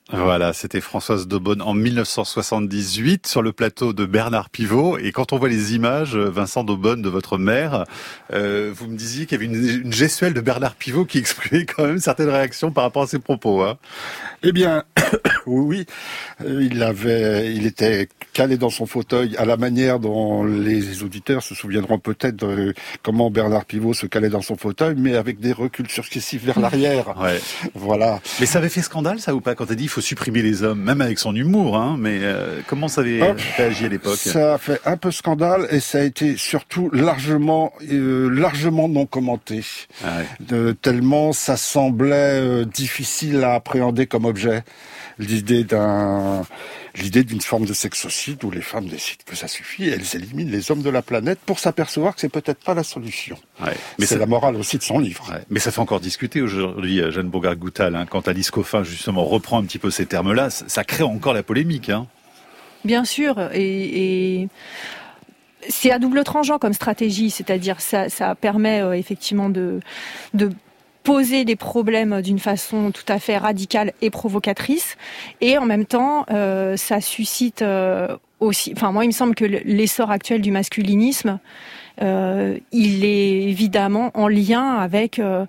Voilà, c'était Françoise Daubonne en mille neuf cent soixante-dix-huit sur le plateau de Bernard Pivot. Et quand on voit les images, Vincent Daubonne, de votre mère, euh, vous me disiez qu'il y avait une, une gestuelle de Bernard Pivot qui exprimait quand même certaines réactions par rapport à ses propos. Hein. Eh bien, oui, il avait, il était calé dans son fauteuil à la manière dont les auditeurs se souviendront peut-être de comment Bernard Pivot se calait dans son fauteuil, mais avec des reculs successifs vers l'arrière. Ouais. Voilà. Mais ça avait fait scandale, ça, ou pas, quand t'as dit il faut supprimer les hommes, même avec son humour, hein, mais euh, comment ça avait Hop, réagi à l'époque? Ça a fait un peu scandale et ça a été surtout largement, euh, largement non commenté. Ah ouais. de, tellement ça semblait euh, difficile à appréhender comme objet. L'idée d'un, l'idée d'une forme de sexocide où les femmes décident que ça suffit et elles éliminent les hommes de la planète pour s'apercevoir que c'est peut-être pas la solution. Ouais, mais c'est ça... la morale aussi de son livre. Ouais, mais ça fait encore discuter aujourd'hui, Jeanne Bourgard-Goutal, hein, quand Alice Coffin justement reprend un petit peu ces termes-là, ça, ça crée encore la polémique. Hein. Bien sûr, et... et... c'est à double tranchant comme stratégie, c'est-à-dire ça, ça permet euh, effectivement de, de poser des problèmes d'une façon tout à fait radicale et provocatrice, et en même temps, euh, ça suscite euh, aussi. Enfin, moi, il me semble que l'essor actuel du masculinisme, euh, il est évidemment en lien avec. Euh,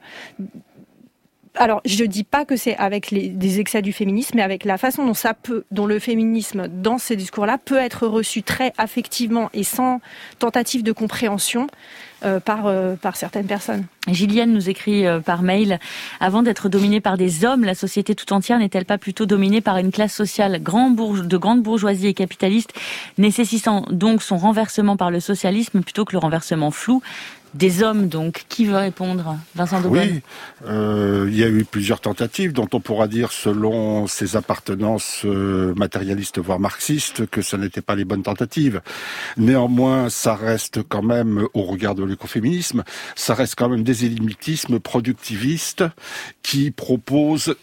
Alors, je dis pas que c'est avec les, des excès du féminisme, mais avec la façon dont ça peut, dont le féminisme, dans ces discours-là, peut être reçu très affectivement et sans tentative de compréhension euh, par euh, par certaines personnes. Gilliane nous écrit euh, par mail: avant d'être dominée par des hommes, la société tout entière n'est-elle pas plutôt dominée par une classe sociale grand bourge, de grande bourgeoisie et capitaliste, nécessitant donc son renversement par le socialisme plutôt que le renversement flou des hommes? Donc, qui veut répondre? Vincent Daubonne. Oui, euh, il y a eu plusieurs tentatives dont on pourra dire, selon ses appartenances euh, matérialistes voire marxistes, que ce n'étaient pas les bonnes tentatives. Néanmoins, ça reste quand même, au regard de l'écoféminisme, ça reste quand même des élitismes productivistes qui proposent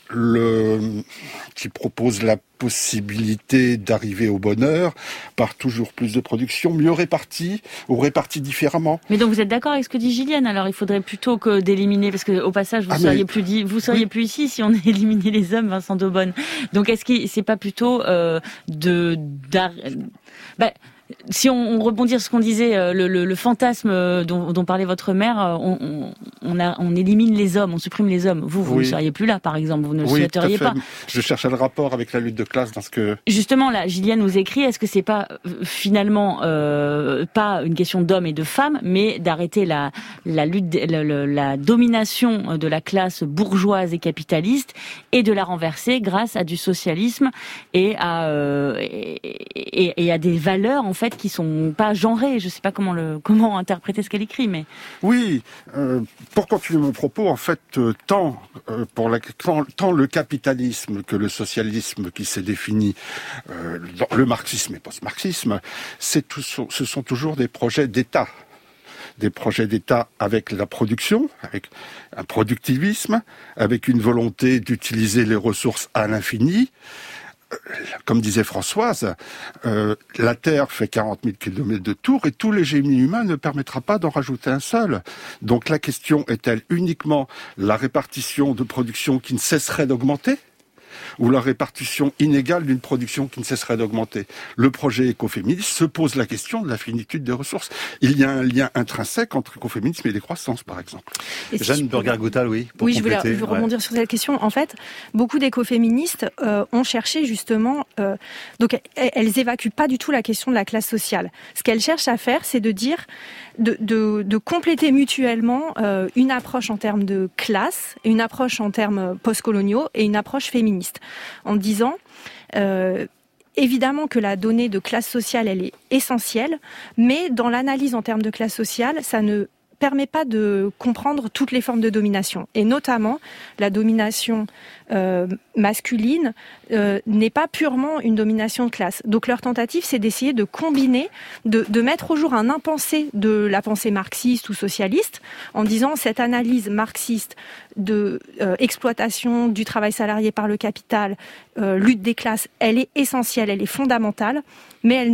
le, qui proposent la possibilité d'arriver au bonheur par toujours plus de production, mieux répartie ou répartie différemment. Mais donc vous êtes d'accord avec ce que dit Gilliane? Alors il faudrait plutôt que d'éliminer, parce que au passage vous ah seriez mais... plus dit, vous seriez oui. plus ici si on éliminait les hommes, Vincent Daubonne. Donc est-ce que c'est pas plutôt euh, de d'ar... bah, si on, on rebondit sur ce qu'on disait, le, le, le fantasme dont, dont parlait votre mère, on, on, on, a, on élimine les hommes, on supprime les hommes. Vous, vous oui. ne seriez plus là, par exemple, vous ne le oui, souhaiteriez pas. Je cherchais le rapport avec la lutte de classe dans ce que... Justement, là, Gilliane nous écrit, est-ce que c'est pas finalement euh, pas une question d'hommes et de femmes, mais d'arrêter la, la lutte, la, la, la domination de la classe bourgeoise et capitaliste et de la renverser grâce à du socialisme et à, euh, et, et, et à des valeurs, en fait, qui sont pas genrées. Je sais pas comment le comment interpréter ce qu'elle écrit, mais oui. Euh, pour continuer mon propos, en fait, euh, tant euh, pour la tant, tant le capitalisme que le socialisme qui s'est défini, euh, dans le marxisme et post-marxisme, c'est tout, ce sont toujours des projets d'État. Des projets d'État avec la production, avec un productivisme, avec une volonté d'utiliser les ressources à l'infini. Comme disait Françoise, euh, la Terre fait quarante mille kilomètres de tour et tout le génie humain ne permettra pas d'en rajouter un seul. Donc la question est-elle uniquement la répartition de production qui ne cesserait d'augmenter ou la répartition inégale d'une production qui ne cesserait d'augmenter? Le projet écoféministe se pose la question de la finitude des ressources. Il y a un lien intrinsèque entre écoféminisme et décroissance, par exemple. Si Jeanne Bourgard-Goutal, oui. Pour oui, je voulais, je voulais rebondir ouais. sur cette question. En fait, beaucoup d'écoféministes euh, ont cherché justement... Euh, donc, elles évacuent pas du tout la question de la classe sociale. Ce qu'elles cherchent à faire, c'est de dire... De, de, de compléter mutuellement euh, une approche en termes de classe, une approche en termes postcoloniaux et une approche féministe. En disant, euh, évidemment que la donnée de classe sociale, elle est essentielle, mais dans l'analyse en termes de classe sociale, ça ne permet pas de comprendre toutes les formes de domination. Et notamment, la domination euh, masculine euh, n'est pas purement une domination de classe. Donc leur tentative, c'est d'essayer de combiner, de, de mettre au jour un impensé de la pensée marxiste ou socialiste, en disant cette analyse marxiste de euh, exploitation du travail salarié par le capital, euh, lutte des classes, elle est essentielle, elle est fondamentale, mais elle ne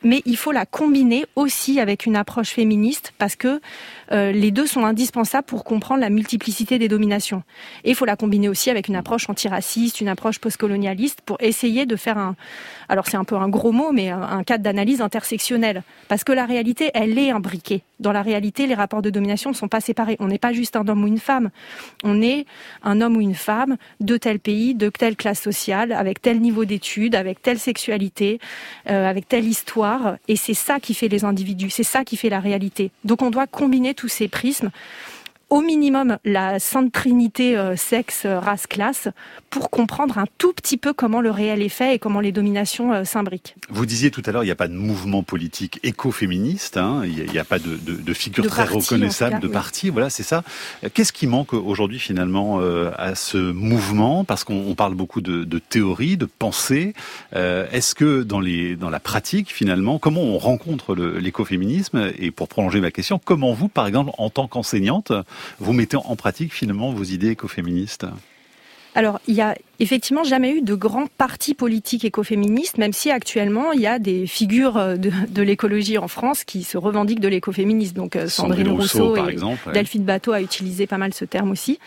mais il faut la combiner aussi avec une approche féministe parce que euh, les deux sont indispensables pour comprendre la multiplicité des dominations. Et il faut la combiner aussi avec une approche antiraciste, une approche postcolonialiste pour essayer de faire un, alors c'est un peu un gros mot, mais un, un cadre d'analyse intersectionnel. Parce que la réalité, elle est imbriquée. Dans la réalité, les rapports de domination ne sont pas séparés. On n'est pas juste un homme ou une femme. On est un homme ou une femme de tel pays, de telle classe sociale, avec tel niveau d'études, avec telle sexualité, euh, avec telle histoire. Et c'est ça qui fait les individus, c'est ça qui fait la réalité. Donc on doit combiner tous ces prismes, au minimum la sainte trinité euh, sexe, euh, race, classe, pour comprendre un tout petit peu comment le réel est fait et comment les dominations euh, s'imbriquent. Vous disiez tout à l'heure, il n'y a pas de mouvement politique écoféministe, hein, il n'y a, a pas de, de, de figure de très parti, reconnaissable cas, de oui. parti, voilà, c'est ça. Qu'est-ce qui manque aujourd'hui finalement euh, à ce mouvement? Parce qu'on on parle beaucoup de, de théorie, de pensée. Euh, est-ce que dans, les, dans la pratique finalement, comment on rencontre le, l'écoféminisme? Et pour prolonger ma question, comment vous, par exemple, en tant qu'enseignante, vous mettez en pratique finalement vos idées écoféministes? Alors, il y a effectivement jamais eu de grands partis politiques écoféministes, même si actuellement il y a des figures de, de l'écologie en France qui se revendiquent de l'écoféminisme. Donc Sandrine, Sandrine Rousseau, Rousseau par et exemple, ouais. Delphine Batho a utilisé pas mal ce terme aussi.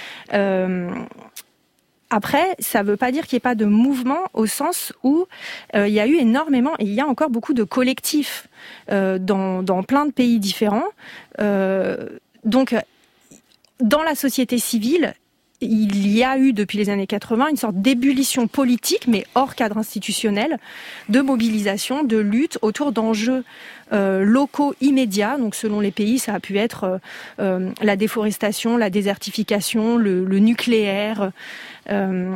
Euh, Après, ça ne veut pas dire qu'il n'y ait pas de mouvement au sens où euh, il y a eu énormément, et il y a encore beaucoup de collectifs euh, dans, dans plein de pays différents. Euh, donc, dans la société civile, il y a eu depuis les années quatre-vingts une sorte d'ébullition politique, mais hors cadre institutionnel, de mobilisation, de lutte autour d'enjeux euh, locaux immédiats. Donc selon les pays, ça a pu être euh, euh, la déforestation, la désertification, le, le nucléaire, euh,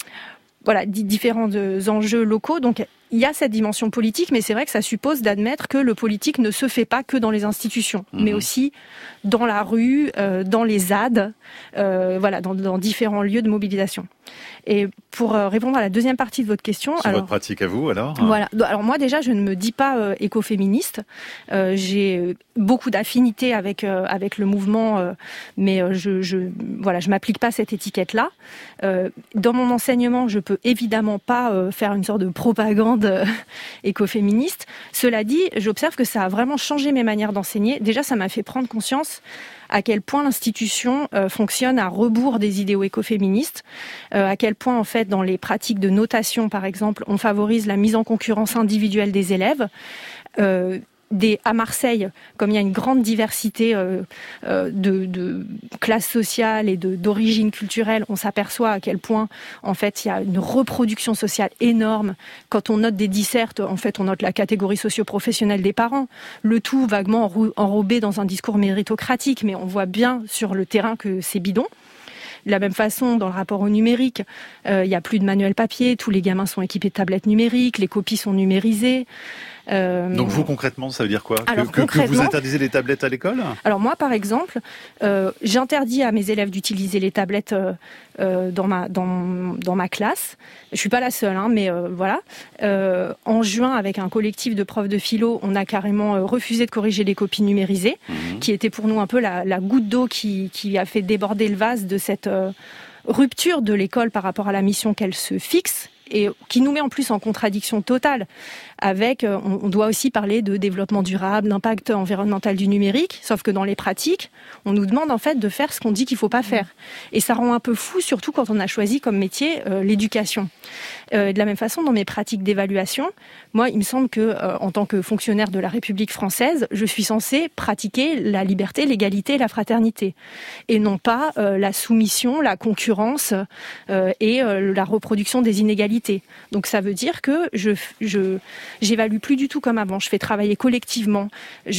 voilà, différents enjeux locaux. Donc il y a cette dimension politique, mais c'est vrai que ça suppose d'admettre que le politique ne se fait pas que dans les institutions, mmh. mais aussi dans la rue, euh, dans les Z A D, euh, voilà, dans, dans différents lieux de mobilisation. Et pour euh, répondre à la deuxième partie de votre question, sur alors, votre pratique à vous, alors. Voilà. Alors moi déjà, je ne me dis pas euh, écoféministe. Euh, j'ai beaucoup d'affinités avec euh, avec le mouvement, euh, mais euh, je, je voilà, je m'applique pas cette étiquette-là. Euh, dans mon enseignement, je peux évidemment pas euh, faire une sorte de propagande euh, écoféministe. Cela dit, j'observe que ça a vraiment changé mes manières d'enseigner. Déjà, ça m'a fait prendre conscience à quel point l'institution euh, fonctionne à rebours des idéaux écoféministes, euh, à quel point en fait dans les pratiques de notation par exemple, on favorise la mise en concurrence individuelle des élèves. Euh, Des, à Marseille, comme il y a une grande diversité euh, euh, de, de classes sociales et de, d'origine culturelle, on s'aperçoit à quel point, en fait, il y a une reproduction sociale énorme. Quand on note des dissertes, en fait, on note la catégorie socio-professionnelle des parents. Le tout vaguement enrobé dans un discours méritocratique, mais on voit bien sur le terrain que c'est bidon. De la même façon, dans le rapport au numérique, euh, il n'y a plus de manuel papier, tous les gamins sont équipés de tablettes numériques, les copies sont numérisées. Euh, Donc vous, concrètement, ça veut dire quoi? alors, que, que, que vous interdisez les tablettes à l'école? Alors moi, par exemple, euh, j'interdis à mes élèves d'utiliser les tablettes euh, euh, dans, ma, dans, dans ma classe. Je suis pas la seule, hein, mais euh, voilà. Euh, en juin, avec un collectif de profs de philo, on a carrément euh, refusé de corriger les copies numérisées, mmh. qui était pour nous un peu la, la goutte d'eau qui, qui a fait déborder le vase de cette euh, rupture de l'école par rapport à la mission qu'elle se fixe, et qui nous met en plus en contradiction totale avec, on doit aussi parler de développement durable, d'impact environnemental du numérique, sauf que dans les pratiques, on nous demande en fait de faire ce qu'on dit qu'il faut pas faire. Et ça rend un peu fou, surtout quand on a choisi comme métier euh, l'éducation. Euh, de la même façon, dans mes pratiques d'évaluation, moi, il me semble que euh, en tant que fonctionnaire de la République française, je suis censée pratiquer la liberté, l'égalité et la fraternité, et non pas euh, la soumission, la concurrence euh, et euh, la reproduction des inégalités. Donc ça veut dire que je, je j'évalue plus du tout comme avant. Je fais travailler collectivement.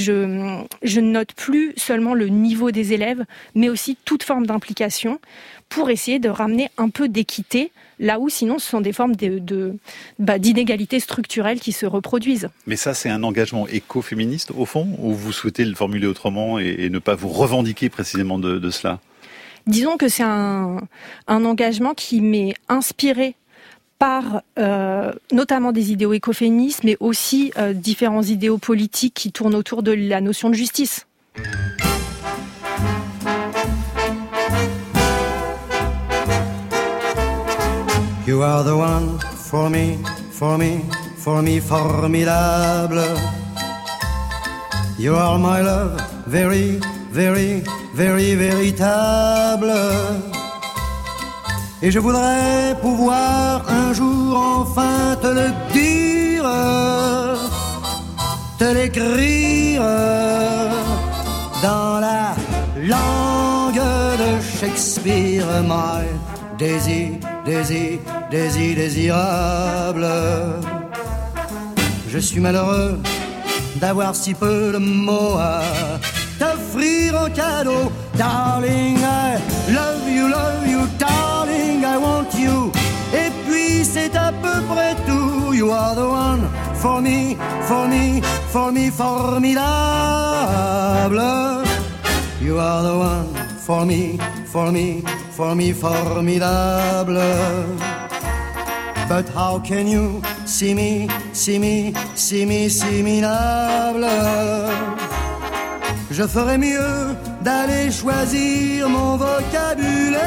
Je, je note plus seulement le niveau des élèves, mais aussi toute forme d'implication pour essayer de ramener un peu d'équité là où sinon ce sont des formes de, de, bah, d'inégalités structurelles qui se reproduisent. Mais ça, c'est un engagement écoféministe au fond, ou vous souhaitez le formuler autrement et, et ne pas vous revendiquer précisément de, de cela? Disons que c'est un, un engagement qui m'est inspiré par euh, notamment des idéaux écoféministes, mais aussi euh, différents idéaux politiques qui tournent autour de la notion de justice. You are the one for me, for me, for me formidable. You are my love, very, very, very véritable. Et je voudrais pouvoir un jour enfin te le dire, te l'écrire dans la langue de Shakespeare. My Daisy, Daisy, Daisy, désirable. Je suis malheureux d'avoir si peu de mots à t'offrir en cadeau. Darling, I love you, love you, darling, I want you. Et puis c'est à peu près tout. You are the one for me, for me, for me, formidable. You are the one for me, for me, for me, formidable. But how can you see me, see me, see me, similable? Je ferais mieux d'aller choisir mon vocabulaire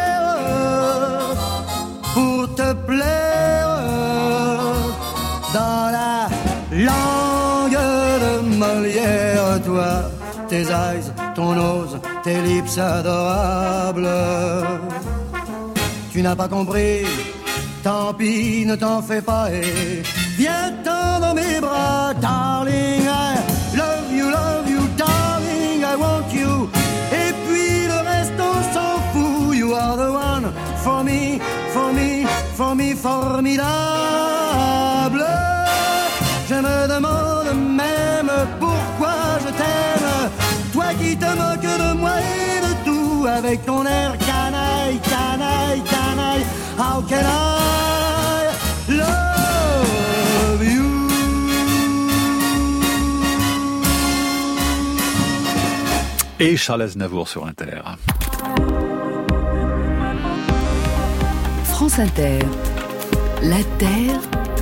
pour te plaire dans la langue de Molière. Toi, tes eyes, ton nose, tes lips adorables. Tu n'as pas compris, tant pis, ne t'en fais pas et viens-t'en dans mes bras. Darling, I love you, love you, darling, I want you. Et puis le reste on s'en fout. You are the one for me, for me, for me, formidable. Je me demande même pourquoi je t'aime, toi qui te moques de moi et de tout, avec ton air canaille, canaille, canaille. How can I love you? Et Charles Aznavour sur Inter. France Inter. La Terre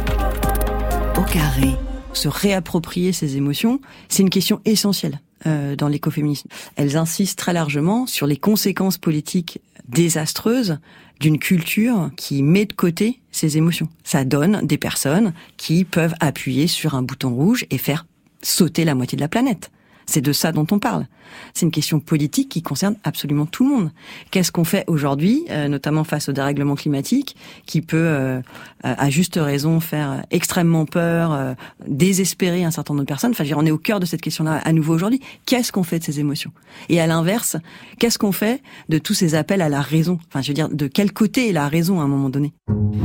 au carré. Se réapproprier ses émotions, c'est une question essentielle euh, dans l'écoféminisme. Elles insistent très largement sur les conséquences politiques désastreuses d'une culture qui met de côté ses émotions. Ça donne des personnes qui peuvent appuyer sur un bouton rouge et faire sauter la moitié de la planète. C'est de ça dont on parle. C'est une question politique qui concerne absolument tout le monde. Qu'est-ce qu'on fait aujourd'hui, euh, notamment face au dérèglement climatique, qui peut, euh, à juste raison, faire extrêmement peur, euh, désespérer un certain nombre de personnes. Enfin, je veux dire, on est au cœur de cette question-là à nouveau aujourd'hui. Qu'est-ce qu'on fait de ces émotions? Et à l'inverse, qu'est-ce qu'on fait de tous ces appels à la raison? Enfin, je veux dire, de quel côté est la raison à un moment donné?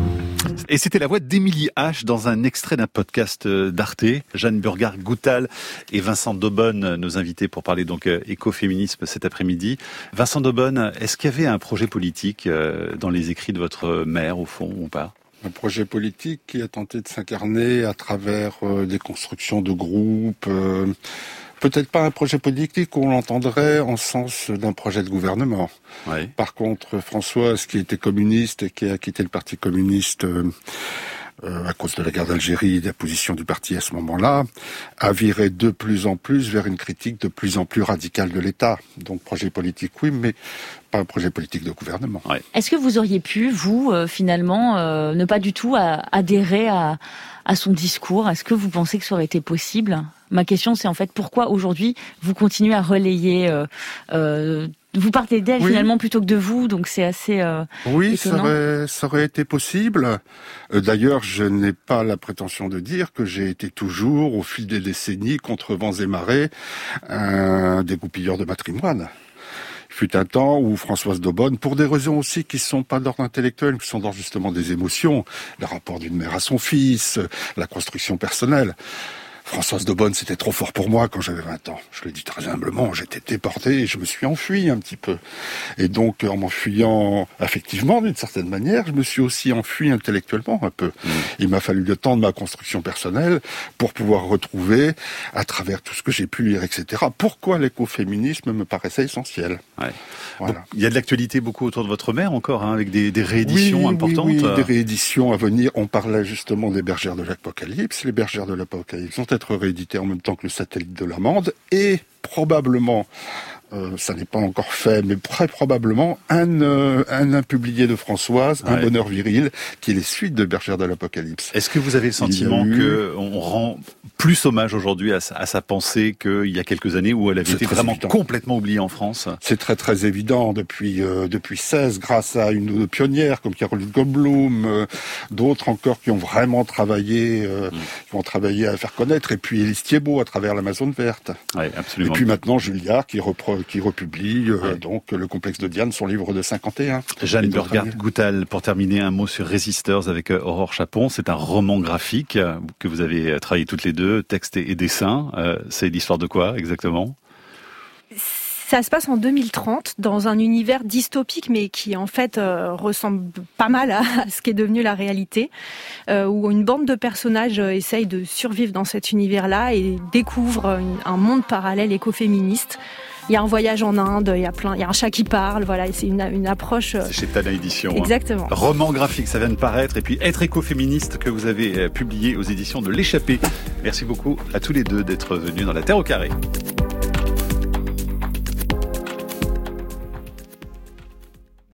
Et c'était la voix d'Émilie H dans un extrait d'un podcast d'Arte. Jeanne Burgard-Goutal et Vincent Daubonne, nos invités pour parler donc écoféminisme cet après-midi. Vincent Daubonne, est-ce qu'il y avait un projet politique dans les écrits de votre mère, au fond, ou pas? Un projet politique qui a tenté de s'incarner à travers euh, des constructions de groupes. Euh, peut-être pas un projet politique où on l'entendrait en sens d'un projet de gouvernement. Oui. Par contre, Françoise, qui était communiste et qui a quitté le Parti communiste euh, euh, à cause de la guerre d'Algérie et de la position du parti à ce moment-là, a viré de plus en plus vers une critique de plus en plus radicale de l'État. Donc projet politique, oui, mais pas un projet politique de gouvernement. Ouais. Est-ce que vous auriez pu, vous, euh, finalement, euh, ne pas du tout à, adhérer à, à son discours? Est-ce que vous pensez que ça aurait été possible? Ma question, c'est en fait pourquoi aujourd'hui vous continuez à relayer euh, euh, vous parlez d'elle oui. finalement plutôt que de vous, donc c'est assez euh, oui, étonnant. ça aurait, ça aurait été possible. Euh, d'ailleurs, je n'ai pas la prétention de dire que j'ai été toujours, au fil des décennies, contre vents et marées, un dégoupilleur de matrimoine. Il fut un temps où Françoise Daubonne, pour des raisons aussi qui ne sont pas d'ordre intellectuel, qui sont d'ordre justement des émotions, le rapport d'une mère à son fils, la construction personnelle. Françoise Daubonne, c'était trop fort pour moi quand j'avais vingt ans. Je le dis très humblement, j'étais déporté et je me suis enfui un petit peu. Et donc, en m'enfuyant affectivement, d'une certaine manière, je me suis aussi enfui intellectuellement un peu. Mmh. Il m'a fallu le temps de ma construction personnelle pour pouvoir retrouver, à travers tout ce que j'ai pu lire, et cetera, pourquoi l'écoféminisme me paraissait essentiel. Ouais. Voilà. Bon, il y a de l'actualité beaucoup autour de votre mère encore, hein, avec des, des rééditions oui, importantes. Oui, oui, des rééditions à venir. On parlait justement des Bergères de l'Apocalypse. Les Bergères de l'Apocalypse vont être rééditées en même temps que le Satellite de l'Amande et probablement Euh, ça n'est pas encore fait, mais très probablement un, euh, un, un publié de Françoise, ouais. Un bonheur viril, qui est les suites de Bergère de l'Apocalypse. Est-ce que vous avez le sentiment eu... que on rend plus hommage aujourd'hui à, à sa pensée qu'il y a quelques années où elle avait été vraiment évident. Complètement oubliée en France? C'est très très évident depuis euh, depuis seize, grâce à une pionnière comme Caroline Goldblum, euh, d'autres encore qui ont vraiment travaillé, euh, mmh. qui ont travaillé à faire connaître, et puis Élise Thiebaud à travers l'Amazone verte. Ouais, absolument. Et puis maintenant Julliard qui reprend qui republie euh, ouais. donc le complexe de Diane, son livre de cinquante et un. Jeanne Burgard-Goutal, pour terminer, un mot sur Resisters avec Aurore Chapon. C'est un roman graphique que vous avez travaillé toutes les deux, texte et dessin. Euh, c'est l'histoire de quoi exactement? Ça se passe en deux mille trente dans un univers dystopique, mais qui en fait euh, ressemble pas mal à, à ce qui est devenu la réalité, euh, où une bande de personnages euh, essaye de survivre dans cet univers-là et découvre une, un monde parallèle écoféministe. Il y a un voyage en Inde, il y a plein, il y a un chat qui parle, voilà, c'est une, une approche. C'est chez Tana Édition. Exactement. Hein. Roman graphique, ça vient de paraître, et puis Être écoféministe que vous avez publié aux éditions de l'Échappée. Merci beaucoup à tous les deux d'être venus dans La Terre au carré.